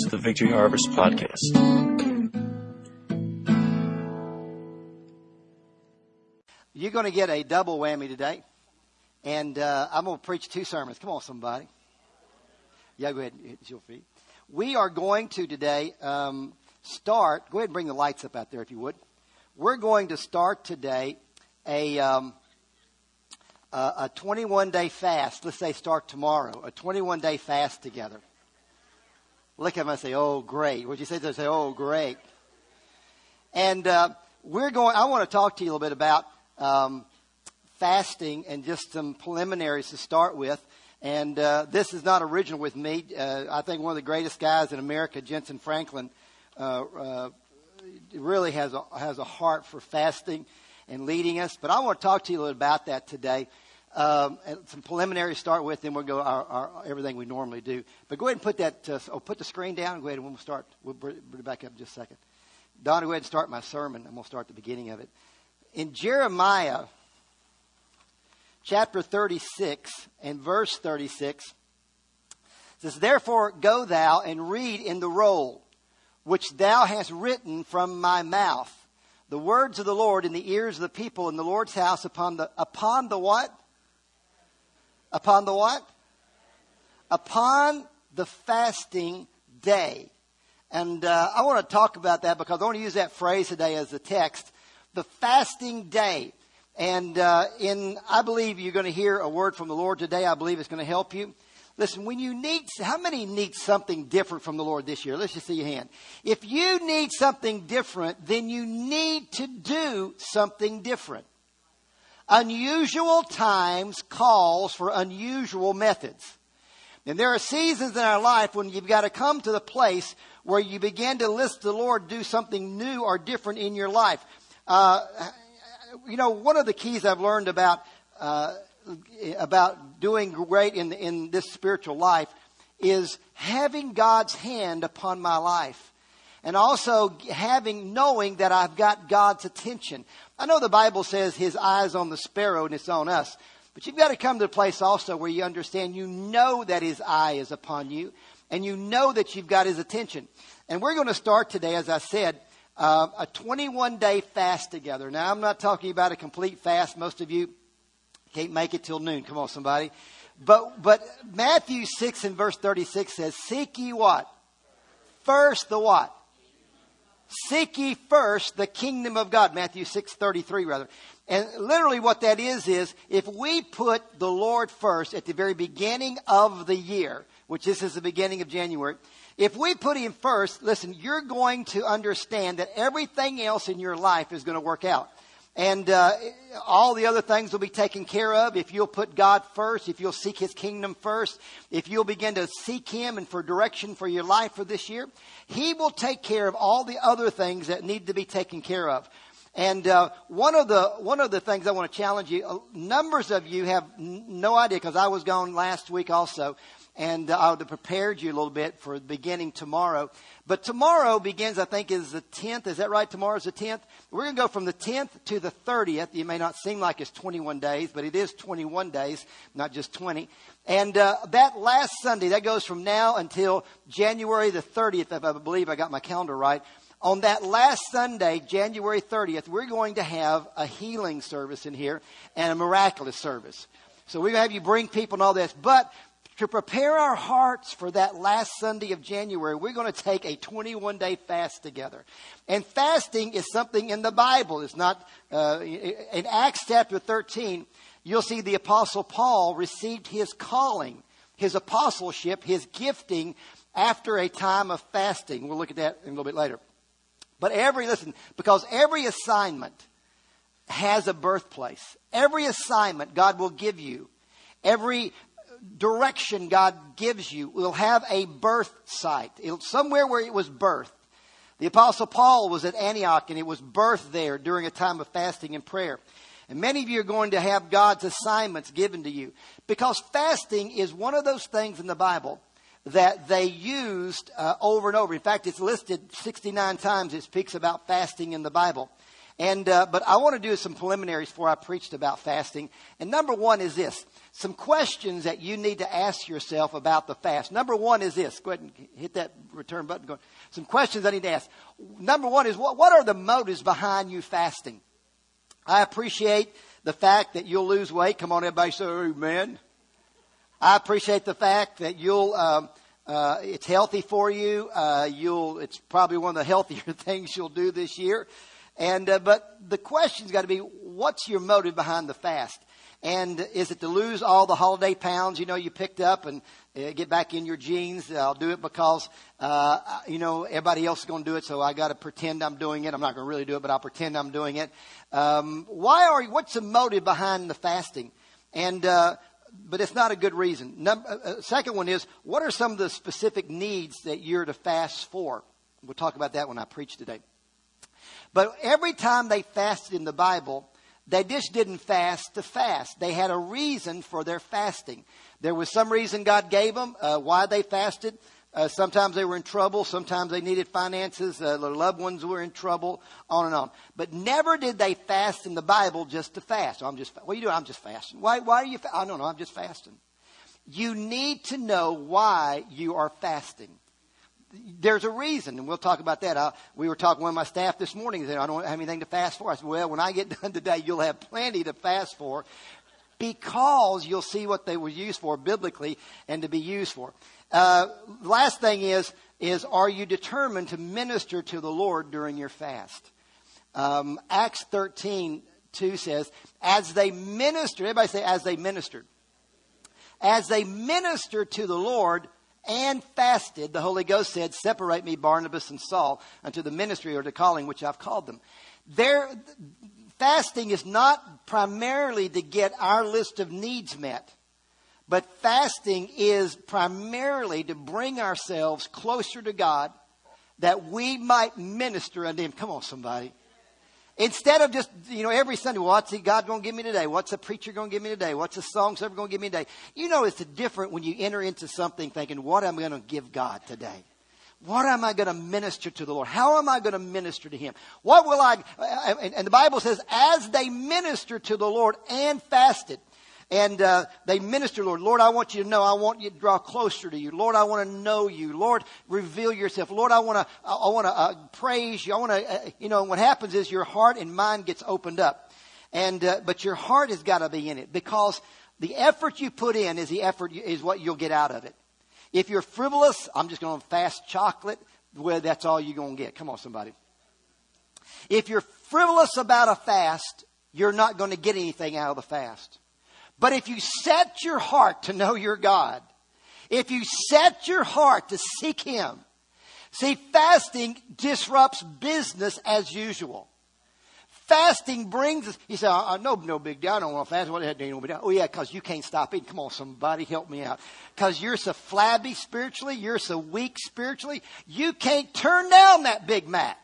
to the Victory Harvest Podcast. You're going to get a double whammy today. And I'm going to preach 2 sermons. Come on, somebody. Yeah, go ahead. It's your feet. We are going to today start. Go ahead and bring the lights up out there if you would. We're going to start today a 21-day fast. Let's say start tomorrow. A 21-day fast together. Look at them and say, oh, great. What you say? They say, oh, great. And I want to talk to you a little bit about fasting and just some preliminaries to start with. And this is not original with me. I think one of the greatest guys in America, Jensen Franklin, really has a heart for fasting and leading us. But I want to talk to you a little about that today. And some preliminaries to start with, then we'll go our everything we normally do. But go ahead and put that. Put the screen down. Go ahead and we'll start. We'll bring it back up in just a second. Donna, go ahead and start my sermon. I'm going to start the beginning of it. In Jeremiah chapter 36 and verse 36, it says, "Therefore go thou and read in the roll, which thou hast written from my mouth, the words of the Lord in the ears of the people in the Lord's house upon the what? Upon the what? Upon the fasting day." And I want to talk about that because I want to use that phrase today as the text. The fasting day. And I believe you're going to hear a word from the Lord today. I believe it's going to help you. Listen, how many need something different from the Lord this year? Let's just see your hand. If you need something different, then you need to do something different. Unusual times calls for unusual methods. And there are seasons in our life when you've got to come to the place where you begin to listen to the Lord do something new or different in your life. One of the keys I've learned about doing great in this spiritual life is having God's hand upon my life. And also knowing that I've got God's attention. I know the Bible says His eye's on the sparrow and it's on us. But you've got to come to a place also where you understand, you know that His eye is upon you. And you know that you've got His attention. And we're going to start today, as I said, a 21-day fast together. Now, I'm not talking about a complete fast. Most of you can't make it till noon. Come on, somebody. But Matthew 6 and verse 36 says, "Seek ye what? First the what? Seek ye first the kingdom of God." Matthew 6:33 rather. And literally what that is if we put the Lord first at the very beginning of the year, which this is the beginning of January, if we put Him first, listen, you're going to understand that everything else in your life is going to work out. And all the other things will be taken care of if you'll put God first, if you'll seek His kingdom first, if you'll begin to seek Him and for direction for your life for this year. He will take care of all the other things that need to be taken care of. And one of the things I want to challenge you, numbers of you have no idea because I was gone last week also. And I would have prepared you a little bit for beginning tomorrow. But tomorrow begins, I think, is the 10th. Is that right? Tomorrow's the 10th. We're going to go from the 10th to the 30th. It may not seem like it's 21 days, but it is 21 days, not just 20. And that last Sunday, that goes from now until January the 30th, if I believe I got my calendar right. On that last Sunday, January 30th, we're going to have a healing service in here and a miraculous service. So we're going to have you bring people and all this. But to prepare our hearts for that last Sunday of January, we're going to take a 21-day fast together. And fasting is something in the Bible. It's not, in Acts chapter 13, you'll see the Apostle Paul received his calling, his apostleship, his gifting after a time of fasting. We'll look at that in a little bit later. But because every assignment has a birthplace. Every assignment God will give you, every direction God gives you will have a birth site. Somewhere where it was birthed. The Apostle Paul was at Antioch and it was birthed there during a time of fasting and prayer. And many of you are going to have God's assignments given to you. Because fasting is one of those things in the Bible that they used over and over. In fact, it's listed 69 times. It speaks about fasting in the Bible. But I want to do some preliminaries before I preached about fasting. And number one is this. Some questions that you need to ask yourself about the fast. Number one is this. Go ahead and hit that return button. Some questions I need to ask. Number one is, what are the motives behind you fasting? I appreciate the fact that you'll lose weight. Come on, everybody say amen. I appreciate the fact that it's healthy for you. It's probably one of the healthier things you'll do this year. But the question's got to be, what's your motive behind the fast? And is it to lose all the holiday pounds, you picked up and get back in your jeans? I'll do it because, everybody else is going to do it. So I got to pretend I'm doing it. I'm not going to really do it, but I'll pretend I'm doing it. What's the motive behind the fasting? But it's not a good reason. Second one is, what are some of the specific needs that you're to fast for? We'll talk about that when I preach today. But every time they fasted in the Bible, they just didn't fast to fast. They had a reason for their fasting. There was some reason God gave them why they fasted. Sometimes they were in trouble. Sometimes they needed finances. Their loved ones were in trouble, on and on. But never did they fast in the Bible just to fast. What are you doing? I'm just fasting. Why are you I don't know. I'm just fasting. You need to know why you are fasting. There's a reason, and we'll talk about that. We were talking with my staff this morning. They said, I don't have anything to fast for. I said, well, when I get done today, you'll have plenty to fast for, because you'll see what they were used for biblically and to be used for. Last thing is are you determined to minister to the Lord during your fast? Acts 13:2 says, as they ministered, everybody say, as they ministered. As they ministered to the Lord and fasted, the Holy Ghost said, separate me, Barnabas and Saul, unto the ministry or the calling which I've called them. Fasting is not primarily to get our list of needs met, but fasting is primarily to bring ourselves closer to God, that we might minister unto Him. Come on, somebody. Instead of just, every Sunday, what's God going to give me today? What's the preacher going to give me today? What's the song server going to give me today? It's different when you enter into something thinking, what am I going to give God today? What am I going to minister to the Lord? How am I going to minister to Him? What will and the Bible says, as they ministered to the Lord and fasted, and they minister, Lord, I want you to know. I want you to draw closer to you. Lord, I want to know you. Lord, reveal yourself. Lord, I want to praise you. I want to, what happens is your heart and mind gets opened up. But your heart has got to be in it, because the effort you put in is what you'll get out of it. If you're frivolous, I'm just going to fast chocolate, well, that's all you're going to get. Come on, somebody. If you're frivolous about a fast, you're not going to get anything out of the fast. But if you set your heart to know your God, if you set your heart to seek Him, see, fasting disrupts business as usual. Fasting brings us, you say, no big deal. I don't want to fast. What the heck do you know? Oh, yeah, because you can't stop eating. Come on, somebody, help me out. Because you're so flabby spiritually. You're so weak spiritually. You can't turn down that Big Mac.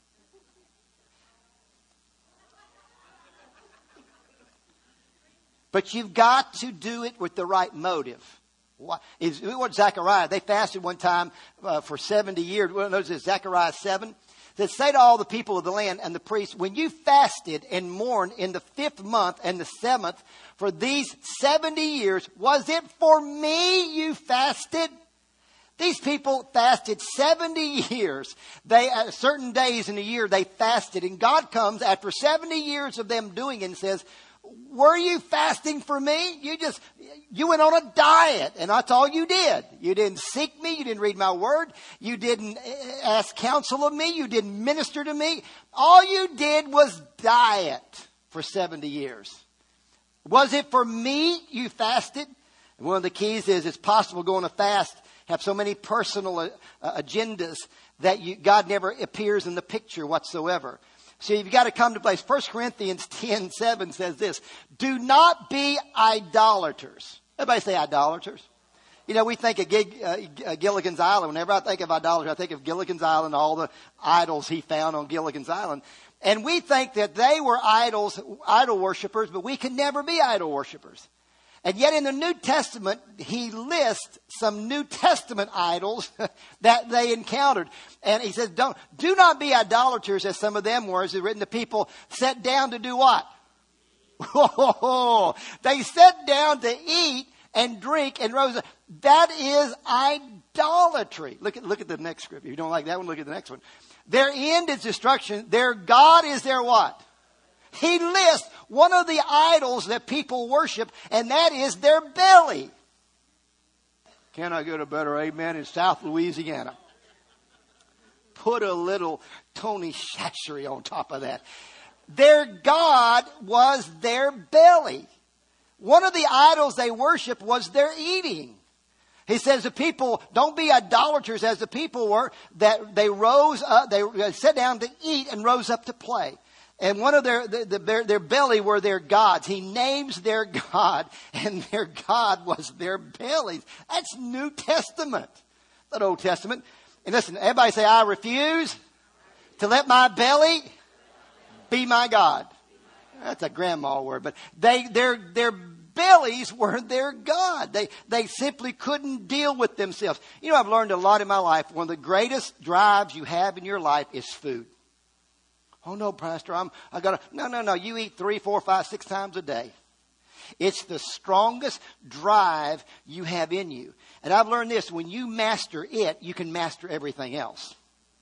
But you've got to do it with the right motive. What Zechariah, they fasted one time for 70 years. Well, notice Zechariah 7. That say to all the people of the land and the priests, when you fasted and mourned in the 5th month and the 7th for these 70 years, was it for me you fasted? These people fasted 70 years. Certain days in the year they fasted, and God comes after 70 years of them doing it and says, were you fasting for me? You went on a diet, and that's all you did. You didn't seek me. You didn't read my word. You didn't ask counsel of me. You didn't minister to me. All you did was diet for 70 years. Was it for me you fasted? And one of the keys is it's possible going to fast, have so many personal agendas that God never appears in the picture whatsoever. So you've got to come to place. 1 Corinthians 10:7 says this. Do not be idolaters. Everybody say idolaters. We think of Gilligan's Island. Whenever I think of idolatry, I think of Gilligan's Island, all the idols he found on Gilligan's Island. And we think that they were idol worshipers, but we can never be idol worshipers. And yet in the New Testament, he lists some New Testament idols that they encountered. And he says, do not be idolaters as some of them were, as it's written, the people sat down to do what? They sat down to eat and drink and rose up. That is idolatry. Look at the next scripture. If you don't like that one, look at the next one. Their end is destruction. Their God is their what? He lists one of the idols that people worship, and that is their belly. Can I get a better amen in South Louisiana? Put a little Tony Chachery on top of that. Their God was their belly. One of the idols they worshiped was their eating. He says the people, don't be idolaters as the people were, that they rose up, they sat down to eat and rose up to play. And one of their belly were their gods. He names their God, and their God was their belly. That's New Testament, not Old Testament. And listen, everybody say, I refuse to let my belly be my God. That's a grandma word, but their bellies were their God. They simply couldn't deal with themselves. You know, I've learned a lot in my life. One of the greatest drives you have in your life is food. Oh no, Pastor, No. You eat 3, 4, 5, 6 times a day. It's the strongest drive you have in you. And I've learned this: when you master it, you can master everything else.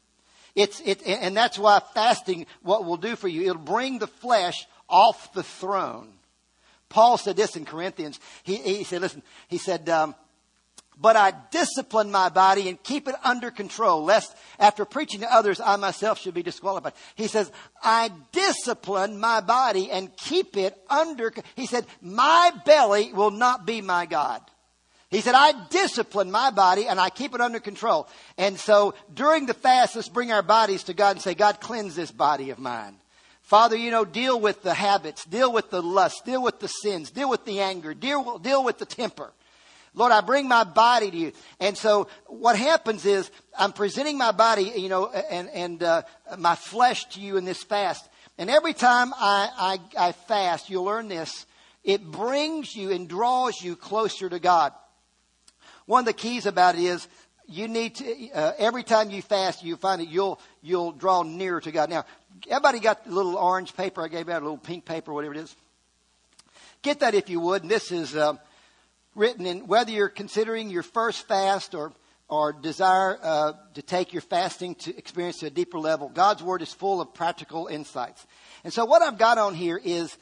And that's why fasting, what will do for you, it'll bring the flesh off the throne. Paul said this in Corinthians. He said, listen, he said, but I discipline my body and keep it under control, lest after preaching to others, I myself should be disqualified. He says, I discipline my body and keep it under. He said, my belly will not be my God. He said, I discipline my body and I keep it under control. And so during the fast, let's bring our bodies to God and say, God, cleanse this body of mine. Father, deal with the habits, deal with the lust, deal with the sins, deal with the anger, deal with the temper. Lord, I bring my body to you. And so what happens is I'm presenting my body, and my flesh to you in this fast. And every time I fast, you'll learn this. It brings you and draws you closer to God. One of the keys about it is you need to, every time you fast, you find that you'll draw nearer to God. Now, everybody got the little orange paper I gave out, a little pink paper, whatever it is? Get that if you would. And this is written in, whether you're considering your first fast or desire to take your fasting to experience to a deeper level. God's Word is full of practical insights. And so what I've got on here is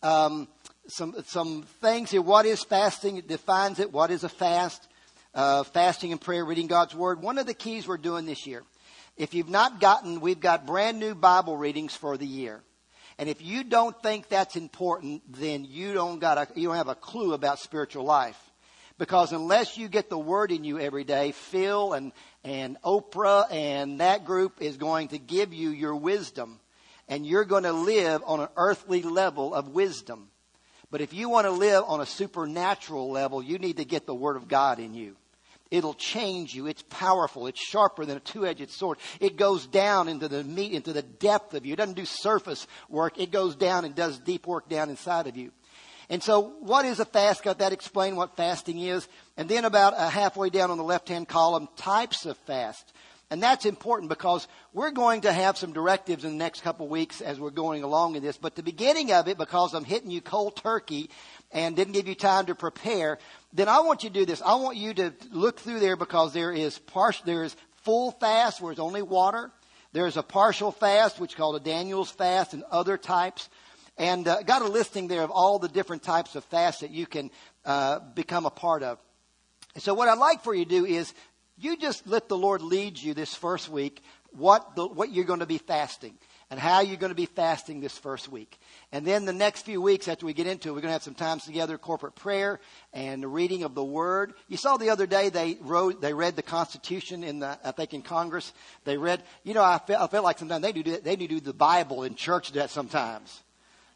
some things here. What is fasting? It defines it. What is a fast? Fasting and prayer, reading God's Word. One of the keys we're doing this year, if you've not gotten, we've got brand new Bible readings for the year. And if you don't think that's important, then you don't have a clue about spiritual life. Because unless you get the Word in you every day, Phil and Oprah and that group is going to give you your wisdom. And you're going to live on an earthly level of wisdom. But if you want to live on a supernatural level, you need to get the Word of God in you. It'll change you. It's powerful. It's sharper than a two-edged sword. It goes down into the meat, into the depth of you. It doesn't do surface work. It goes down and does deep work down inside of you. And so what is a fast? Got that explained what fasting is. And then about halfway down on the left-hand column, types of fast. And that's important because we're going to have some directives in the next couple of weeks as we're going along in this. But the beginning of it, because I'm hitting you cold turkey and didn't give you time to prepare, then I want you to do this. I want you to look through there because there is full fast where it's only water. There's a partial fast, which is called a Daniel's fast, and other types. And got a listing there of all the different types of fasts that you can become a part of. And so what I'd like for you to do is you just let the Lord lead you this first week, what you're going to be fasting and how you're going to be fasting this first week. And then the next few weeks after we get into it, we're going to have some times together, corporate prayer and the reading of the Word. You saw the other day they read the Constitution in Congress. They read, I felt like sometimes they do the Bible in church that sometimes.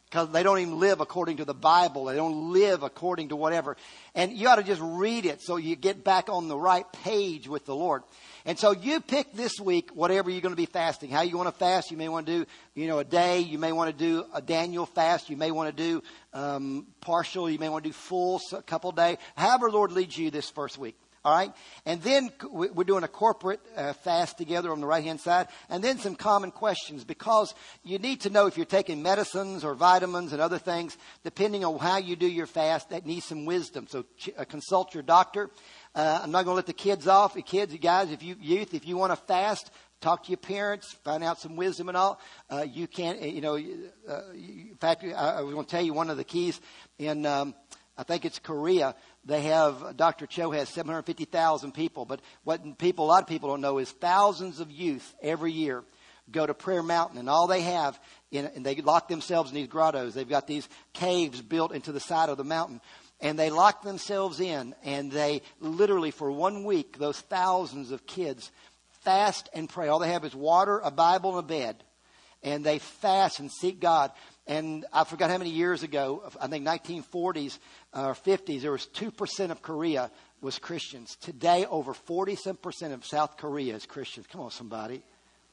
because they don't even live according to the Bible. They don't live according to whatever. And you ought to just read it so you get back on the right page with the Lord. And so you pick this week whatever you're going to be fasting. How you want to fast. You may want to do, a day. You may want to do a Daniel fast. You may want to do partial. You may want to do full, a couple days. However the Lord leads you this first week. All right. And then we're doing a corporate fast together on the right-hand side. And then some common questions, because you need to know if you're taking medicines or vitamins and other things, depending on how you do your fast, that needs some wisdom. So consult your doctor. I'm not going to let the kids off. Kids, you guys, if you want to fast, talk to your parents, find out some wisdom and all. You can't, in fact, I was going to tell you one of the keys in, I think it's Korea. They have, Dr. Cho has 750,000 people. But what a lot of people don't know is thousands of youth every year go to Prayer Mountain. And all they have, and they lock themselves in these grottos. They've got these caves built into the side of the mountain. And they lock themselves in. And they literally, for 1 week, those thousands of kids fast and pray. All they have is water, a Bible, and a bed. And they fast and seek God. And I forgot how many years ago, I think 1940s or 50s, there was 2% of Korea was Christians. Today, over 40% of South Korea is Christians. Come on, somebody.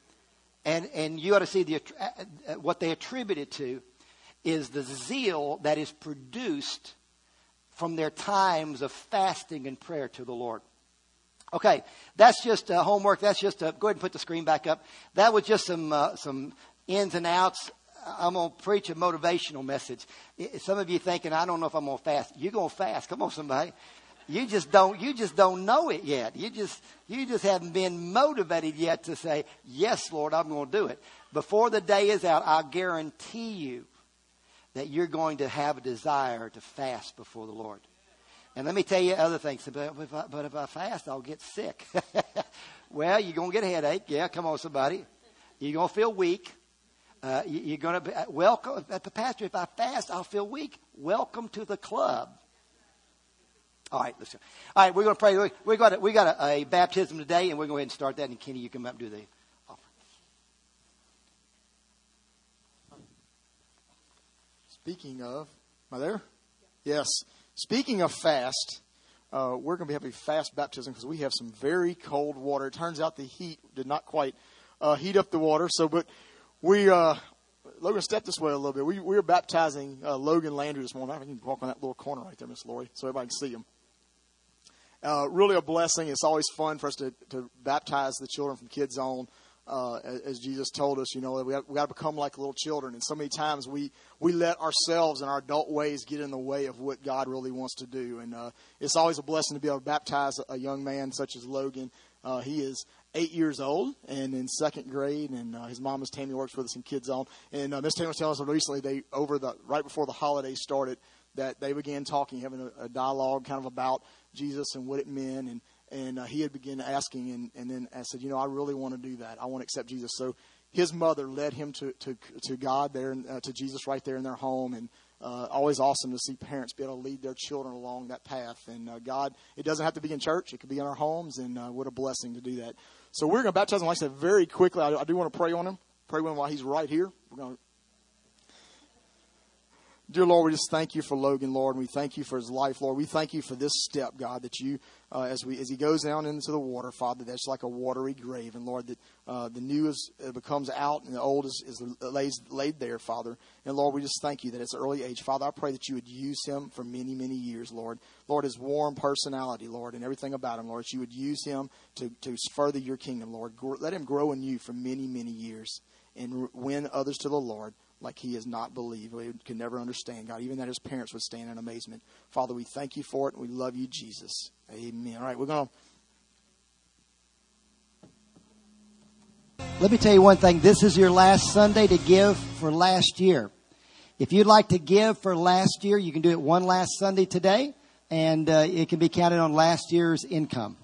And you ought to see what they attribute it to is the zeal that is produced from their times of fasting and prayer to the Lord. Okay, that's just homework. That's just go ahead and put the screen back up. That was just some ins and outs. I'm going to preach a motivational message. Some of you thinking, I don't know if I'm going to fast. You're going to fast. Come on, somebody. You just don't know it yet. You just haven't been motivated yet to say, yes, Lord, I'm going to do it. Before the day is out, I guarantee you that you're going to have a desire to fast before the Lord. And let me tell you other things. But if I fast, I'll get sick. Well, you're going to get a headache. Yeah, come on, somebody. You're going to feel weak. You're going to be welcome. Pastor, if I fast, I'll feel weak. Welcome to the club. All right, listen. All right, we're going to pray. We got a baptism today, and we're going to go ahead and start that. And Kenny, you come up and do the offering. Speaking of, am I there? Yes. Speaking of fast, we're going to be having a fast baptism because we have some very cold water. It turns out the heat did not quite heat up the water. But Logan, step this way a little bit. We were baptizing Logan Landry this morning. I think you can walk on that little corner right there, Miss Lori, so everybody can see him. Really a blessing. It's always fun for us to baptize the children from Kids Zone. As Jesus told us, we got to become like little children. And so many times we let ourselves and our adult ways get in the way of what God really wants to do. And it's always a blessing to be able to baptize a young man such as Logan. He is 8 years old and in second grade, and his mom, Miss Tammy, works with us in Kids Zone. And Miss Tammy was telling us recently, right before the holidays started, that they began talking, having a dialogue kind of about Jesus and what it meant. And he had begun asking, and then I said, I really want to do that. I want to accept Jesus. So his mother led him to God there, to Jesus right there in their home. And always awesome to see parents be able to lead their children along that path. And God, it doesn't have to be in church. It could be in our homes. And what a blessing to do that. So we're going to baptize him, like I said, very quickly. I do want to pray on him. Pray on him while he's right here. We're going to. Dear Lord, we just thank you for Logan, Lord, and we thank you for his life, Lord. We thank you for this step, God, that you, as he goes down into the water, Father, that's like a watery grave. And Lord, that the new becomes out and the old is laid there, Father. And Lord, we just thank you that it's an early age. Father, I pray that you would use him for many, many years, Lord. Lord, his warm personality, Lord, and everything about him, Lord, that you would use him to further your kingdom, Lord. Let him grow in you for many, many years and win others to the Lord like he has not believed. We can never understand, God, even that his parents would stand in amazement. Father, we thank you for it, and we love you, Jesus. Amen. All right, we're going to... Let me tell you one thing. This is your last Sunday to give for last year. If you'd like to give for last year, you can do it one last Sunday today, and it can be counted on last year's income.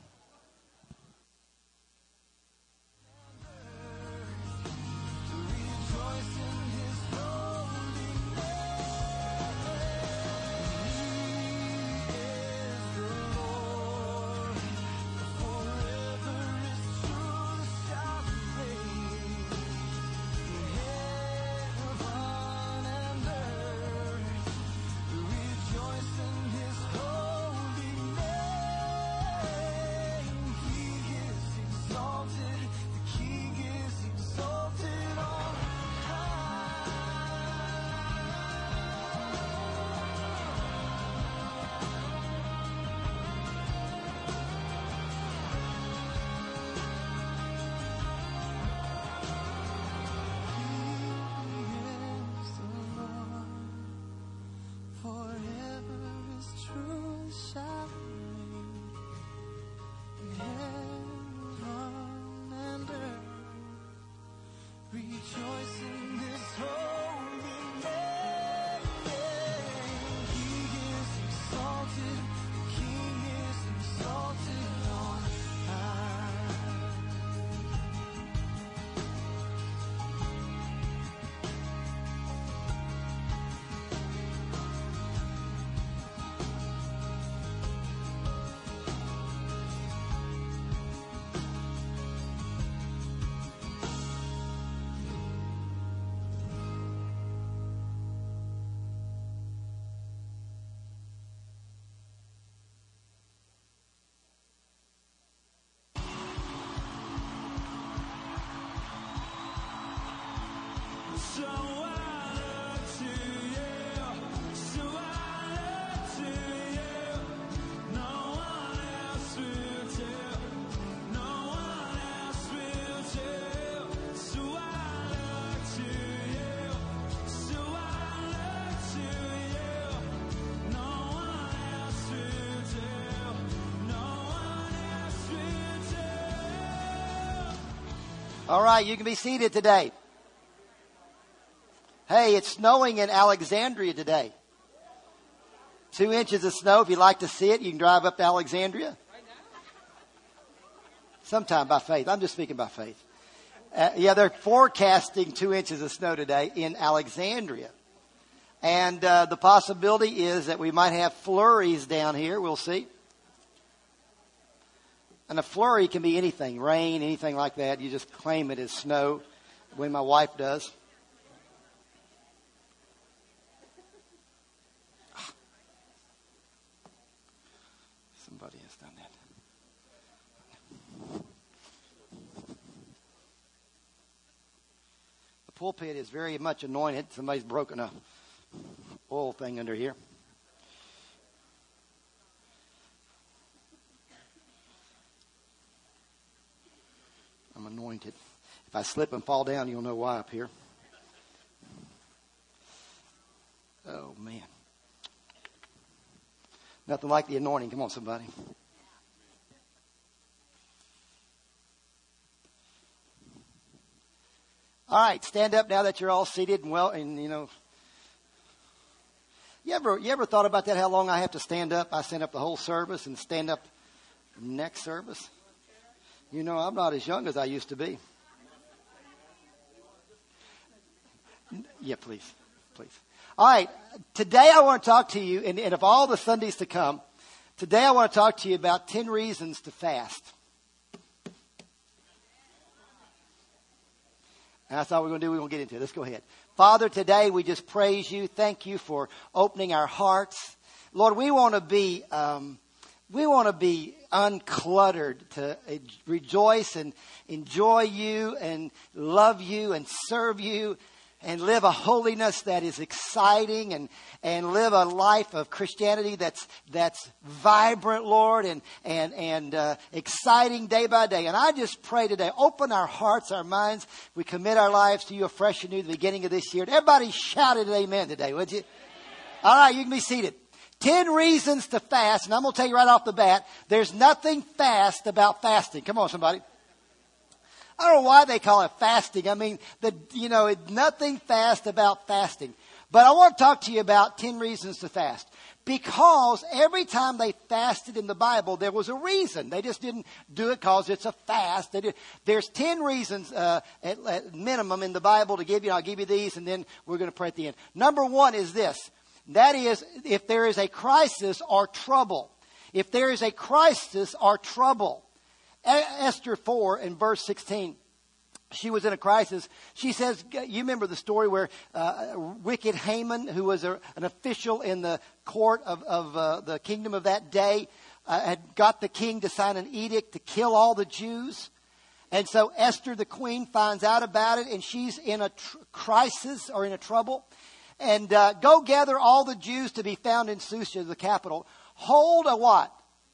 All right, you can be seated today. Hey, it's snowing in Alexandria today. 2 inches of snow. If you'd like to see it, you can drive up to Alexandria. Sometime by faith. I'm just speaking by faith. Yeah, they're forecasting 2 inches of snow today in Alexandria. And the possibility is that we might have flurries down here. We'll see. And a flurry can be anything, rain, anything like that. You just claim it as snow, the way my wife does. Somebody has done that. The pulpit is very much anointed. Somebody's broken a oil thing under here. I'm anointed. If I slip and fall down, you'll know why up here. Oh, man. Nothing like the anointing. Come on, somebody. All right, stand up now that you're all seated and well, and you know. You ever thought about that? How long I have to stand up? I stand up the whole service and stand up next service. You know, I'm not as young as I used to be. Yeah, please. All right. Today I want to talk to you, and of all the Sundays to come, today I want to talk to you about 10 reasons to fast. And that's all we're going to do. We're going to get into it. Let's go ahead. Father, today we just praise you. Thank you for opening our hearts. Lord, we want to be uncluttered to rejoice and enjoy you and love you and serve you and live a holiness that is exciting and live a life of Christianity that's vibrant, Lord, and exciting day by day. And I just pray today, open our hearts, our minds. We commit our lives to you afresh and new at the beginning of this year. Everybody shouted amen today, would you? Amen. All right, you can be seated. 10 reasons to fast. And I'm going to tell you right off the bat, there's nothing fast about fasting. Come on, somebody. I don't know why they call it fasting. I mean, nothing fast about fasting. But I want to talk to you about 10 reasons to fast. Because every time they fasted in the Bible, there was a reason. They just didn't do it because it's a fast. There's 10 reasons at minimum in the Bible to give you. I'll give you these, and then we're going to pray at the end. Number 1 is this. That is, if there is a crisis or trouble. If there is a crisis or trouble. Esther 4 in verse 16. She was in a crisis. She says, you remember the story where wicked Haman, who was an official in the court of the kingdom of that day, had got the king to sign an edict to kill all the Jews. And so Esther, the queen, finds out about it, and she's in a crisis or in a trouble. And go gather all the Jews to be found in Susa, the capital. Hold a what?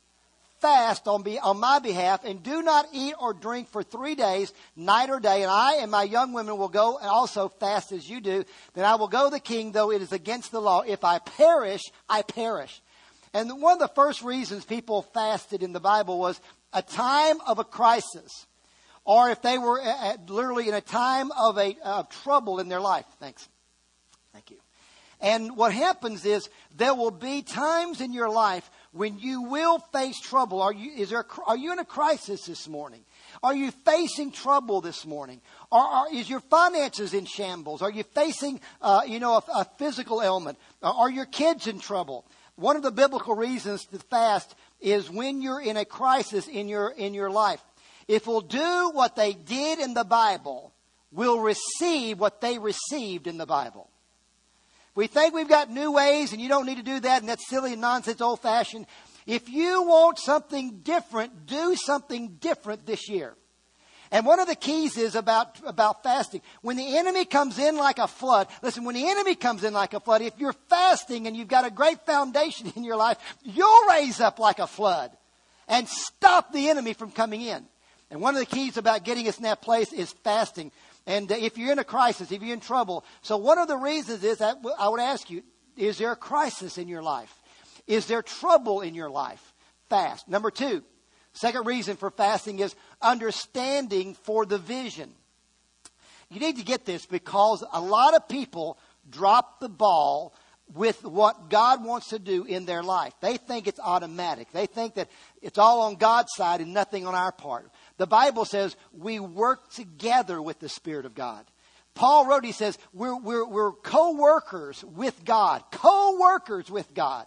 Fast on my behalf, and do not eat or drink for 3 days, night or day. And I and my young women will go and also fast as you do. Then I will go to the king, though it is against the law. If I perish, I perish. And one of the first reasons people fasted in the Bible was a time of a crisis. Or if they were literally in a time of trouble in their life. Thanks. Thank you. And what happens is there will be times in your life when you will face trouble. Are you in a crisis this morning? Are you facing trouble this morning? Is your finances in shambles? Are you facing a physical ailment? Are your kids in trouble? One of the biblical reasons to fast is when you're in a crisis in your life. If we'll do what they did in the Bible, we'll receive what they received in the Bible. We think we've got new ways and you don't need to do that, and that's silly and nonsense, old-fashioned. If you want something different, do something different this year. And one of the keys is about fasting. When the enemy comes in like a flood, listen, when the enemy comes in like a flood, if you're fasting and you've got a great foundation in your life, you'll raise up like a flood and stop the enemy from coming in. And one of the keys about getting us in that place is fasting. And if you're in a crisis, if you're in trouble. So one of the reasons is that I would ask you, is there a crisis in your life? Is there trouble in your life? Fast. Number 2, second reason for fasting is understanding for the vision. You need to get this, because a lot of people drop the ball with what God wants to do in their life. They think it's automatic. They think that it's all on God's side and nothing on our part. The Bible says we work together with the Spirit of God. Paul wrote, he says, we're co-workers with God. Co-workers with God.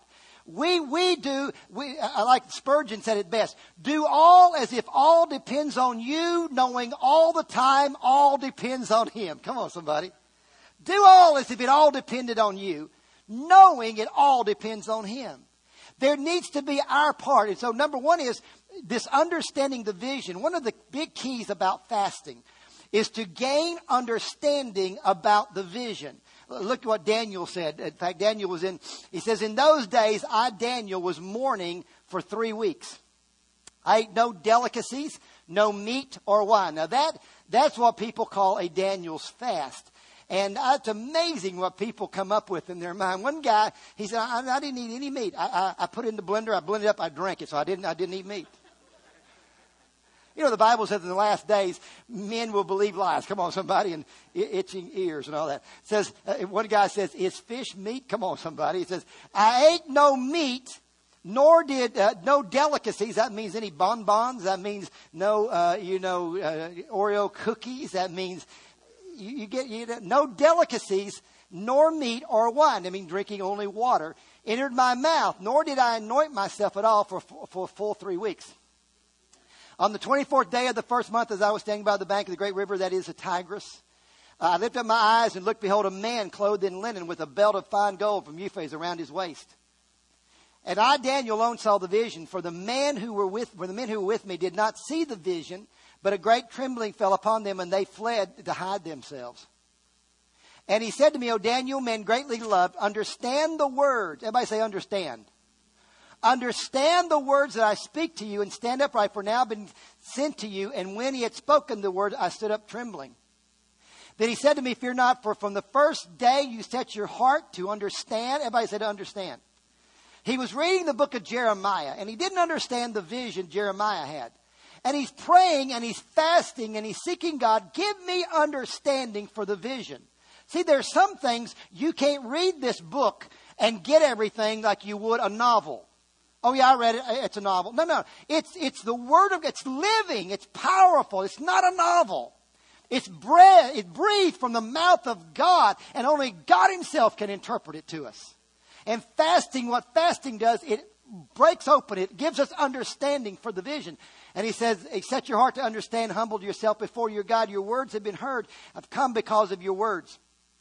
I like Spurgeon said it best. Do all as if all depends on you, knowing all the time all depends on Him. Come on, somebody. Do all as if it all depended on you, knowing it all depends on Him. There needs to be our part. And so number one is this understanding the vision. One of the big keys about fasting is to gain understanding about the vision. Look at what Daniel said. In fact, he says, in those days, I, Daniel, was mourning for 3 weeks. I ate no delicacies, no meat or wine. Now that's what people call a Daniel's fast. And it's amazing what people come up with in their mind. One guy, he said, I didn't eat any meat. I put it in the blender, I blended it up, I drank it. So I didn't eat meat. You know, the Bible says in the last days, men will believe lies. Come on, somebody, and itching ears and all that. It says, one guy says, is fish meat? Come on, somebody. He says, I ate no meat, nor did no delicacies. That means any bonbons. That means no, Oreo cookies. That means you get no delicacies, nor meat or wine. I mean, drinking only water entered my mouth, nor did I anoint myself at all for a full 3 weeks. On the 24th day of the first month, as I was standing by the bank of the great river, that is the Tigris, I lifted up my eyes and looked, behold, a man clothed in linen with a belt of fine gold from Euphrates around his waist. And I, Daniel, alone saw the vision, for the men who were with me did not see the vision, but a great trembling fell upon them, and they fled to hide themselves. And he said to me, O Daniel, man greatly loved, understand the words. Everybody say understand. Understand the words that I speak to you, and stand upright, for now I've been sent to you. And when he had spoken the word, I stood up trembling. Then he said to me, fear not, for from the first day you set your heart to understand. Everybody said to understand. He was reading the book of Jeremiah, and he didn't understand the vision Jeremiah had. And he's praying, and he's fasting, and he's seeking God, give me understanding for the vision. See, there's some things you can't read this book and get everything like you would a novel. Oh, yeah, I read it. It's a novel. No. It's the Word of God. It's living. It's powerful. It's not a novel. It's breathed from the mouth of God, and only God Himself can interpret it to us. And fasting, what fasting does, it breaks open. It gives us understanding for the vision. And he says, set your heart to understand, humble yourself before your God. Your words have been heard. I've come because of your words.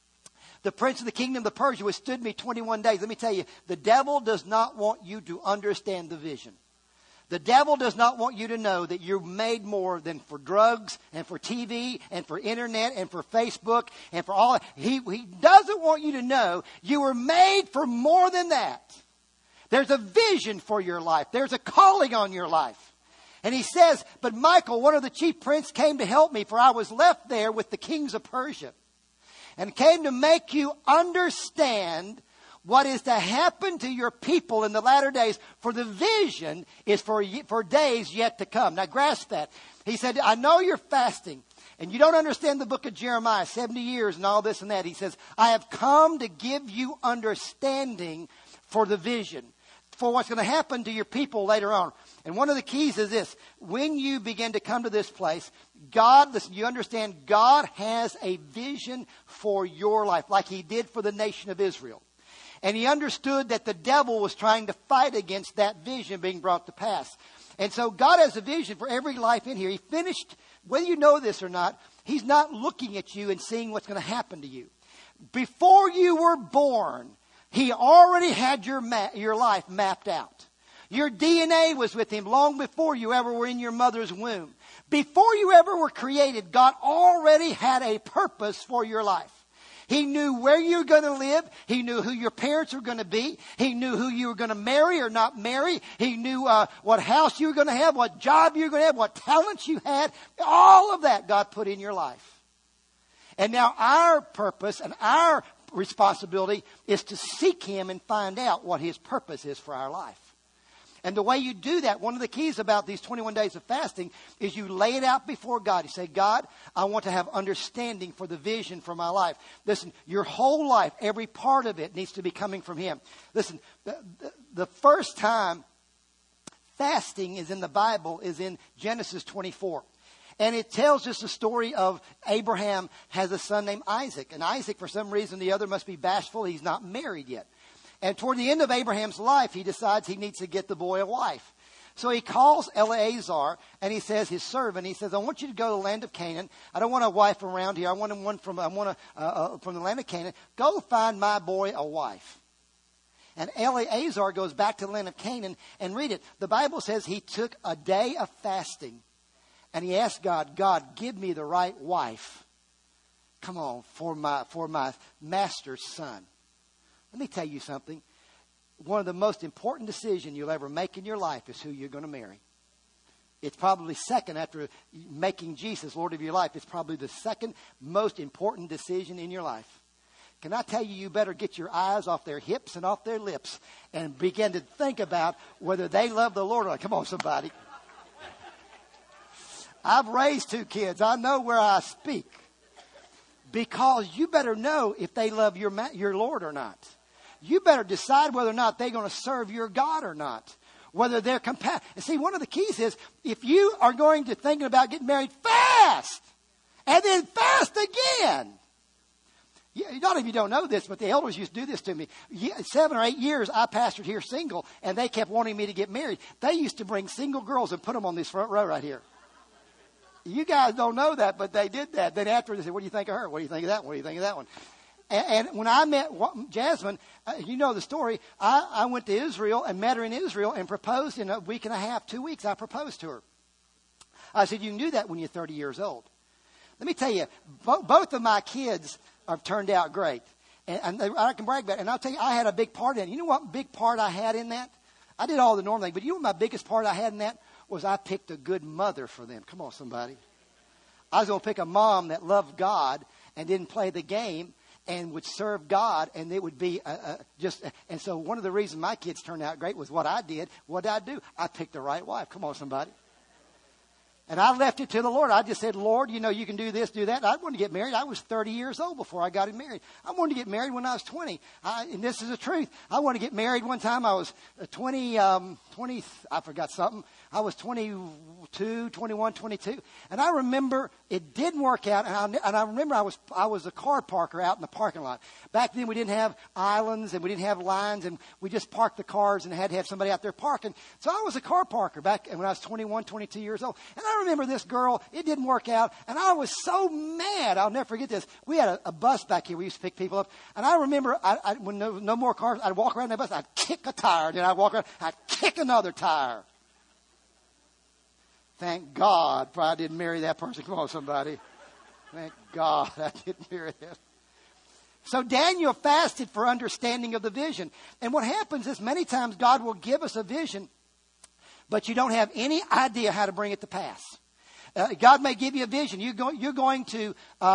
The prince of the kingdom of Persia withstood me 21 days. Let me tell you, the devil does not want you to understand the vision. The devil does not want you to know that you're made more than for drugs and for TV and for internet and for Facebook and for all. He doesn't want you to know you were made for more than that. There's a vision for your life. There's a calling on your life. And he says, but Michael, one of the chief princes, came to help me, for I was left there with the kings of Persia, and came to make you understand what is to happen to your people in the latter days. For the vision is for days yet to come. Now grasp that. He said, I know you're fasting and you don't understand the book of Jeremiah, 70 years and all this and that. He says, I have come to give you understanding for the vision, for what's going to happen to your people later on. And one of the keys is this. When you begin to come to this place, God, listen, you understand God has a vision for your life, like He did for the nation of Israel. And He understood that the devil was trying to fight against that vision being brought to pass. And so God has a vision for every life in here. He finished, whether you know this or not, He's not looking at you and seeing what's going to happen to you. Before you were born, He already had your life mapped out. Your DNA was with Him long before you ever were in your mother's womb. Before you ever were created, God already had a purpose for your life. He knew where you were going to live. He knew who your parents were going to be. He knew who you were going to marry or not marry. He knew what house you were going to have, what job you were going to have, what talents you had. All of that God put in your life. And now our purpose and our responsibility is to seek Him and find out what His purpose is for our life. And the way you do that, one of the keys about these 21 days of fasting is you lay it out before God. You say, God, I want to have understanding for the vision for my life. Listen, your whole life, every part of it needs to be coming from Him. Listen, the first time fasting is in the Bible is in Genesis 24. And it tells us the story of Abraham has a son named Isaac. And Isaac, for some reason or the other, must be bashful. He's not married yet. And toward the end of Abraham's life, he decides he needs to get the boy a wife. So he calls Eleazar and he says, his servant, he says, I want you to go to the land of Canaan. I don't want a wife around here. I want one from the land of Canaan. Go find my boy a wife. And Eleazar goes back to the land of Canaan and read it. The Bible says he took a day of fasting and he asked God, God, give me the right wife. Come on, for my master's son. Let me tell you something. One of the most important decisions you'll ever make in your life is who you're going to marry. It's probably second after making Jesus Lord of your life. It's probably the second most important decision in your life. Can I tell you, you better get your eyes off their hips and off their lips and begin to think about whether they love the Lord or not. Come on, somebody. I've raised 2 kids. I know where I speak. Because you better know if they love your Lord or not. You better decide whether or not they're going to serve your God or not. Whether they're compatible. And see, one of the keys is, if you are going to thinking about getting married, fast! And then fast again! A lot of you don't know this, but the elders used to do this to me. 7 or 8 years, I pastored here single, and they kept wanting me to get married. They used to bring single girls and put them on this front row right here. You guys don't know that, but they did that. Then after, they said, what do you think of her? What do you think of that one? What do you think of that one? And when I met Jasmine, you know the story. I went to Israel and met her in Israel and proposed in a week and a half, 2 weeks. I proposed to her. I said, you can do that when you're 30 years old. Let me tell you, both of my kids have turned out great. And I can brag about it. And I'll tell you, I had a big part in it. You know what big part I had in that? I did all the normal things. But you know what my biggest part I had in that? Was I picked a good mother for them. Come on, somebody. I was going to pick a mom that loved God and didn't play the game and would serve God, and it would be and so one of the reasons my kids turned out great was what I did. What did I do? I picked the right wife. Come on, somebody. And I left it to the Lord. I just said, Lord, you know, you can do this, do that. I wanted to get married. I was 30 years old before I got married. I wanted to get married when I was 20. And this is the truth. I wanted to get married one time. I was 20, I forgot something. I was 22, 21, 22. And I remember it didn't work out. And I remember I was a car parker out in the parking lot. Back then we didn't have islands and we didn't have lines, and we just parked the cars and had to have somebody out there parking. So I was a car parker back when I was 21, 22 years old. And I remember this girl, it didn't work out. And I was so mad. I'll never forget this. We had a bus back here. We used to pick people up. And I remember when no more cars, I'd walk around that bus. I'd kick a tire. And then I'd walk around. I'd kick another tire. Thank God I didn't marry that person. Come on, somebody. Thank God I didn't marry them. So Daniel fasted for understanding of the vision. And what happens is many times God will give us a vision, but you don't have any idea how to bring it to pass. God may give you a vision. You're going to,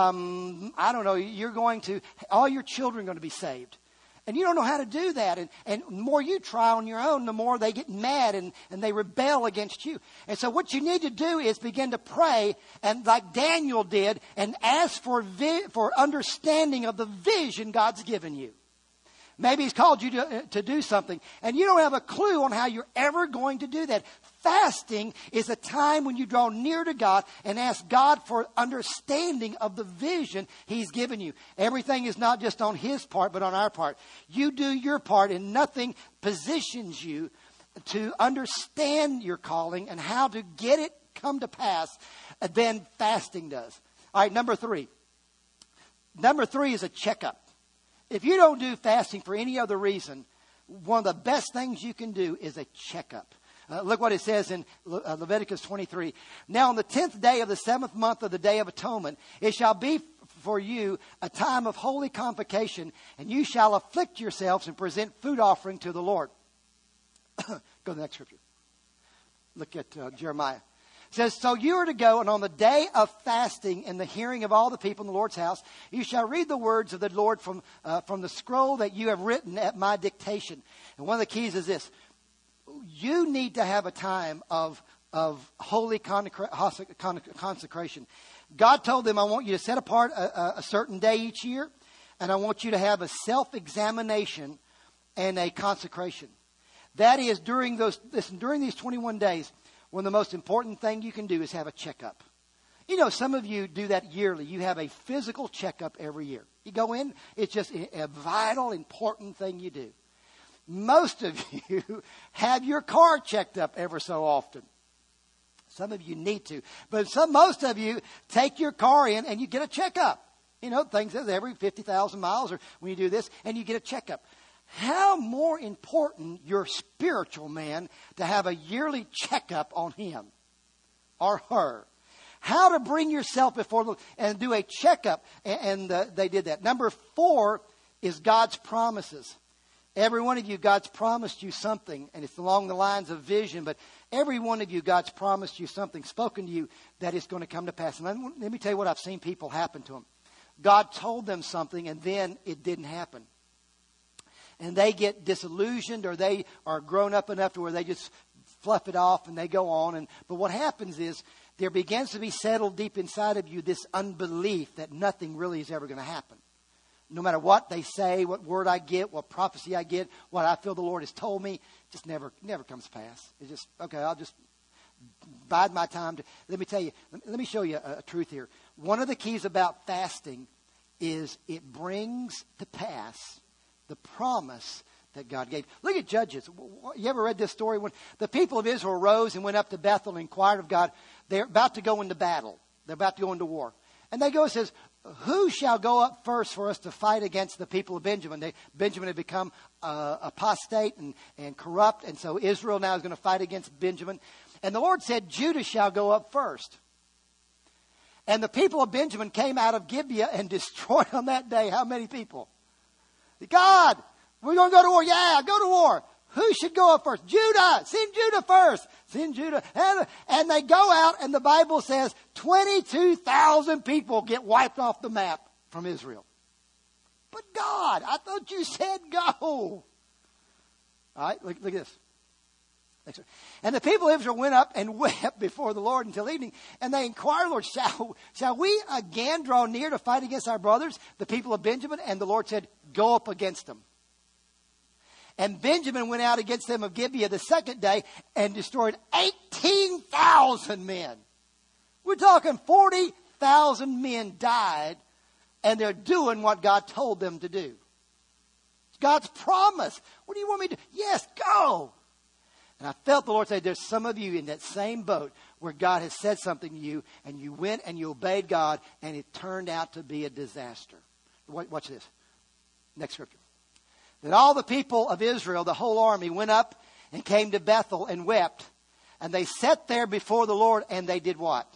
all your children are going to be saved. And you don't know how to do that. And the more you try on your own, the more they get mad and they rebel against you. And so what you need to do is begin to pray, and like Daniel did, and ask for understanding of the vision God's given you. Maybe He's called you to do something, and you don't have a clue on how you're ever going to do that. Fasting is a time when you draw near to God and ask God for understanding of the vision He's given you. Everything is not just on His part, but on our part. You do your part, and nothing positions you to understand your calling and how to get it come to pass than fasting does. All right, number 3. Number 3 is a checkup. If you don't do fasting for any other reason, one of the best things you can do is a checkup. Look what it says in Leviticus 23. Now on the 10th day of the 7th month of the Day of Atonement, it shall be for you a time of holy convocation, and you shall afflict yourselves and present food offering to the Lord. Go to the next scripture. Look at Jeremiah. It says, so you are to go, and on the day of fasting in the hearing of all the people in the Lord's house, you shall read the words of the Lord from the scroll that you have written at my dictation. And one of the keys is this. you need to have a time of holy consecration. God told them, I want you to set apart a certain day each year, and I want you to have a self-examination and a consecration. That is, during these 21 days, one of the most important things you can do is have a checkup. You know, some of you do that yearly. You have a physical checkup every year. You go in, it's just a vital, important thing you do. Most of you have your car checked up ever so often. Some of you need to. But most of you take your car in and you get a checkup. You know, things every 50,000 miles or when you do this, and you get a checkup. How more important your spiritual man to have a yearly checkup on him or her. How to bring yourself before the Lord and do a checkup. And they did that. Number 4 is God's promises. Every one of you, God's promised you something, and it's along the lines of vision, but every one of you, God's promised you something, spoken to you, that is going to come to pass. And let me tell you what I've seen people happen to them. God told them something, and then it didn't happen. And they get disillusioned, or they are grown up enough to where they just fluff it off and they go on. But what happens is there begins to be settled deep inside of you this unbelief that nothing really is ever going to happen. No matter what they say, what word I get, what prophecy I get, what I feel the Lord has told me, just never comes to pass. It's just, okay, I'll just bide my time. Let me tell you, let me show you a truth here. One of the keys about fasting is it brings to pass the promise that God gave. Look at Judges. You ever read this story? When the people of Israel rose and went up to Bethel and inquired of God, they're about to go into battle. They're about to go into war. And they go and says, who shall go up first for us to fight against the people of Benjamin? Benjamin had become apostate and corrupt, and so Israel now is going to fight against Benjamin. And the Lord said, Judah shall go up first. And the people of Benjamin came out of Gibeah and destroyed on that day how many people? God, we're going to go to war. Yeah, go to war. Who should go up first? Judah. Send Judah first. Send Judah. And they go out, and the Bible says 22,000 people get wiped off the map from Israel. But God, I thought you said go. All right, look at this. And the people of Israel went up and wept before the Lord until evening. And they inquired, Lord, shall we again draw near to fight against our brothers, the people of Benjamin? And the Lord said, go up against them. And Benjamin went out against them of Gibeah the second day and destroyed 18,000 men. We're talking 40,000 men died, and they're doing what God told them to do. It's God's promise. What do you want me to do? Yes, go. And I felt the Lord say, there's some of you in that same boat where God has said something to you, and you went and you obeyed God, and it turned out to be a disaster. Watch this. Next scripture. That all the people of Israel, the whole army, went up and came to Bethel and wept. And they sat there before the Lord, and they did what?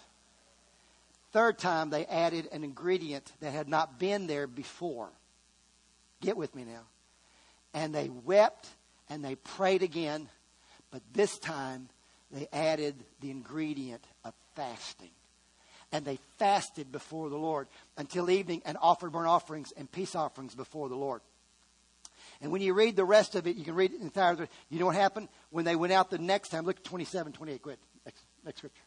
Third time, they added an ingredient that had not been there before. Get with me now. And they wept and they prayed again. But this time, they added the ingredient of fasting. And they fasted before the Lord until evening and offered burnt offerings and peace offerings before the Lord. And when you read the rest of it, you can read it entirely. You know what happened? When they went out the next time, look at 27, 28. Go ahead. Next scripture.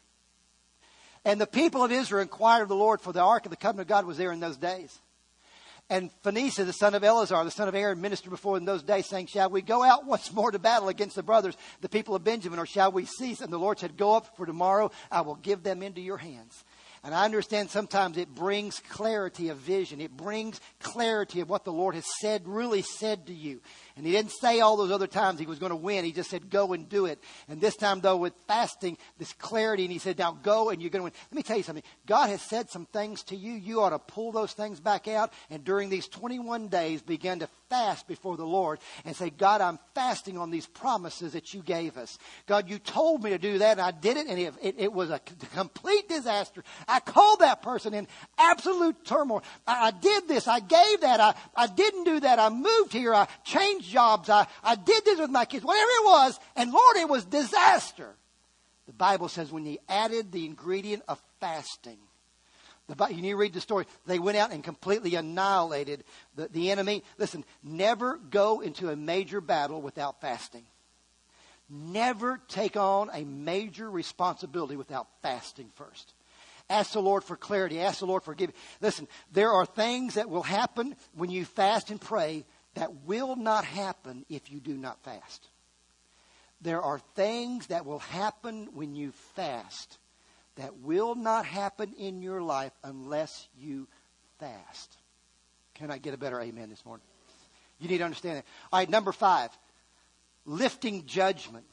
And the people of Israel inquired of the Lord, for the ark of the covenant of God was there in those days. And Phinehas, the son of Eleazar, the son of Aaron, ministered before in those days, saying, shall we go out once more to battle against the brothers, the people of Benjamin, or shall we cease? And the Lord said, go up, for tomorrow I will give them into your hands. And I understand sometimes it brings clarity of vision. It brings clarity of what the Lord has said, really said to you. And he didn't say all those other times he was going to win. He just said, go and do it. And this time, though, with fasting, this clarity, and he said, now go and you're going to win. Let me tell you something. God has said some things to you. You ought to pull those things back out. And during these 21 days, begin to fast before the Lord and say, God, I'm fasting on these promises that you gave us. God, you told me to do that, and I did it, and it was a complete disaster. I called that person in absolute turmoil. I did this. I gave that. I didn't do that. I moved here. I changed jobs. I did this with my kids. Whatever it was. And Lord, it was disaster. The Bible says when he added the ingredient of fasting, you need to read the story. They went out and completely annihilated the enemy. Listen, never go into a major battle without fasting. Never take on a major responsibility without fasting first. Ask the Lord for clarity. Ask the Lord for forgiveness. Listen, there are things that will happen when you fast and pray that will not happen if you do not fast. There are things that will happen when you fast that will not happen in your life unless you fast. Can I get a better amen this morning? You need to understand that. All right, number 5, lifting judgment.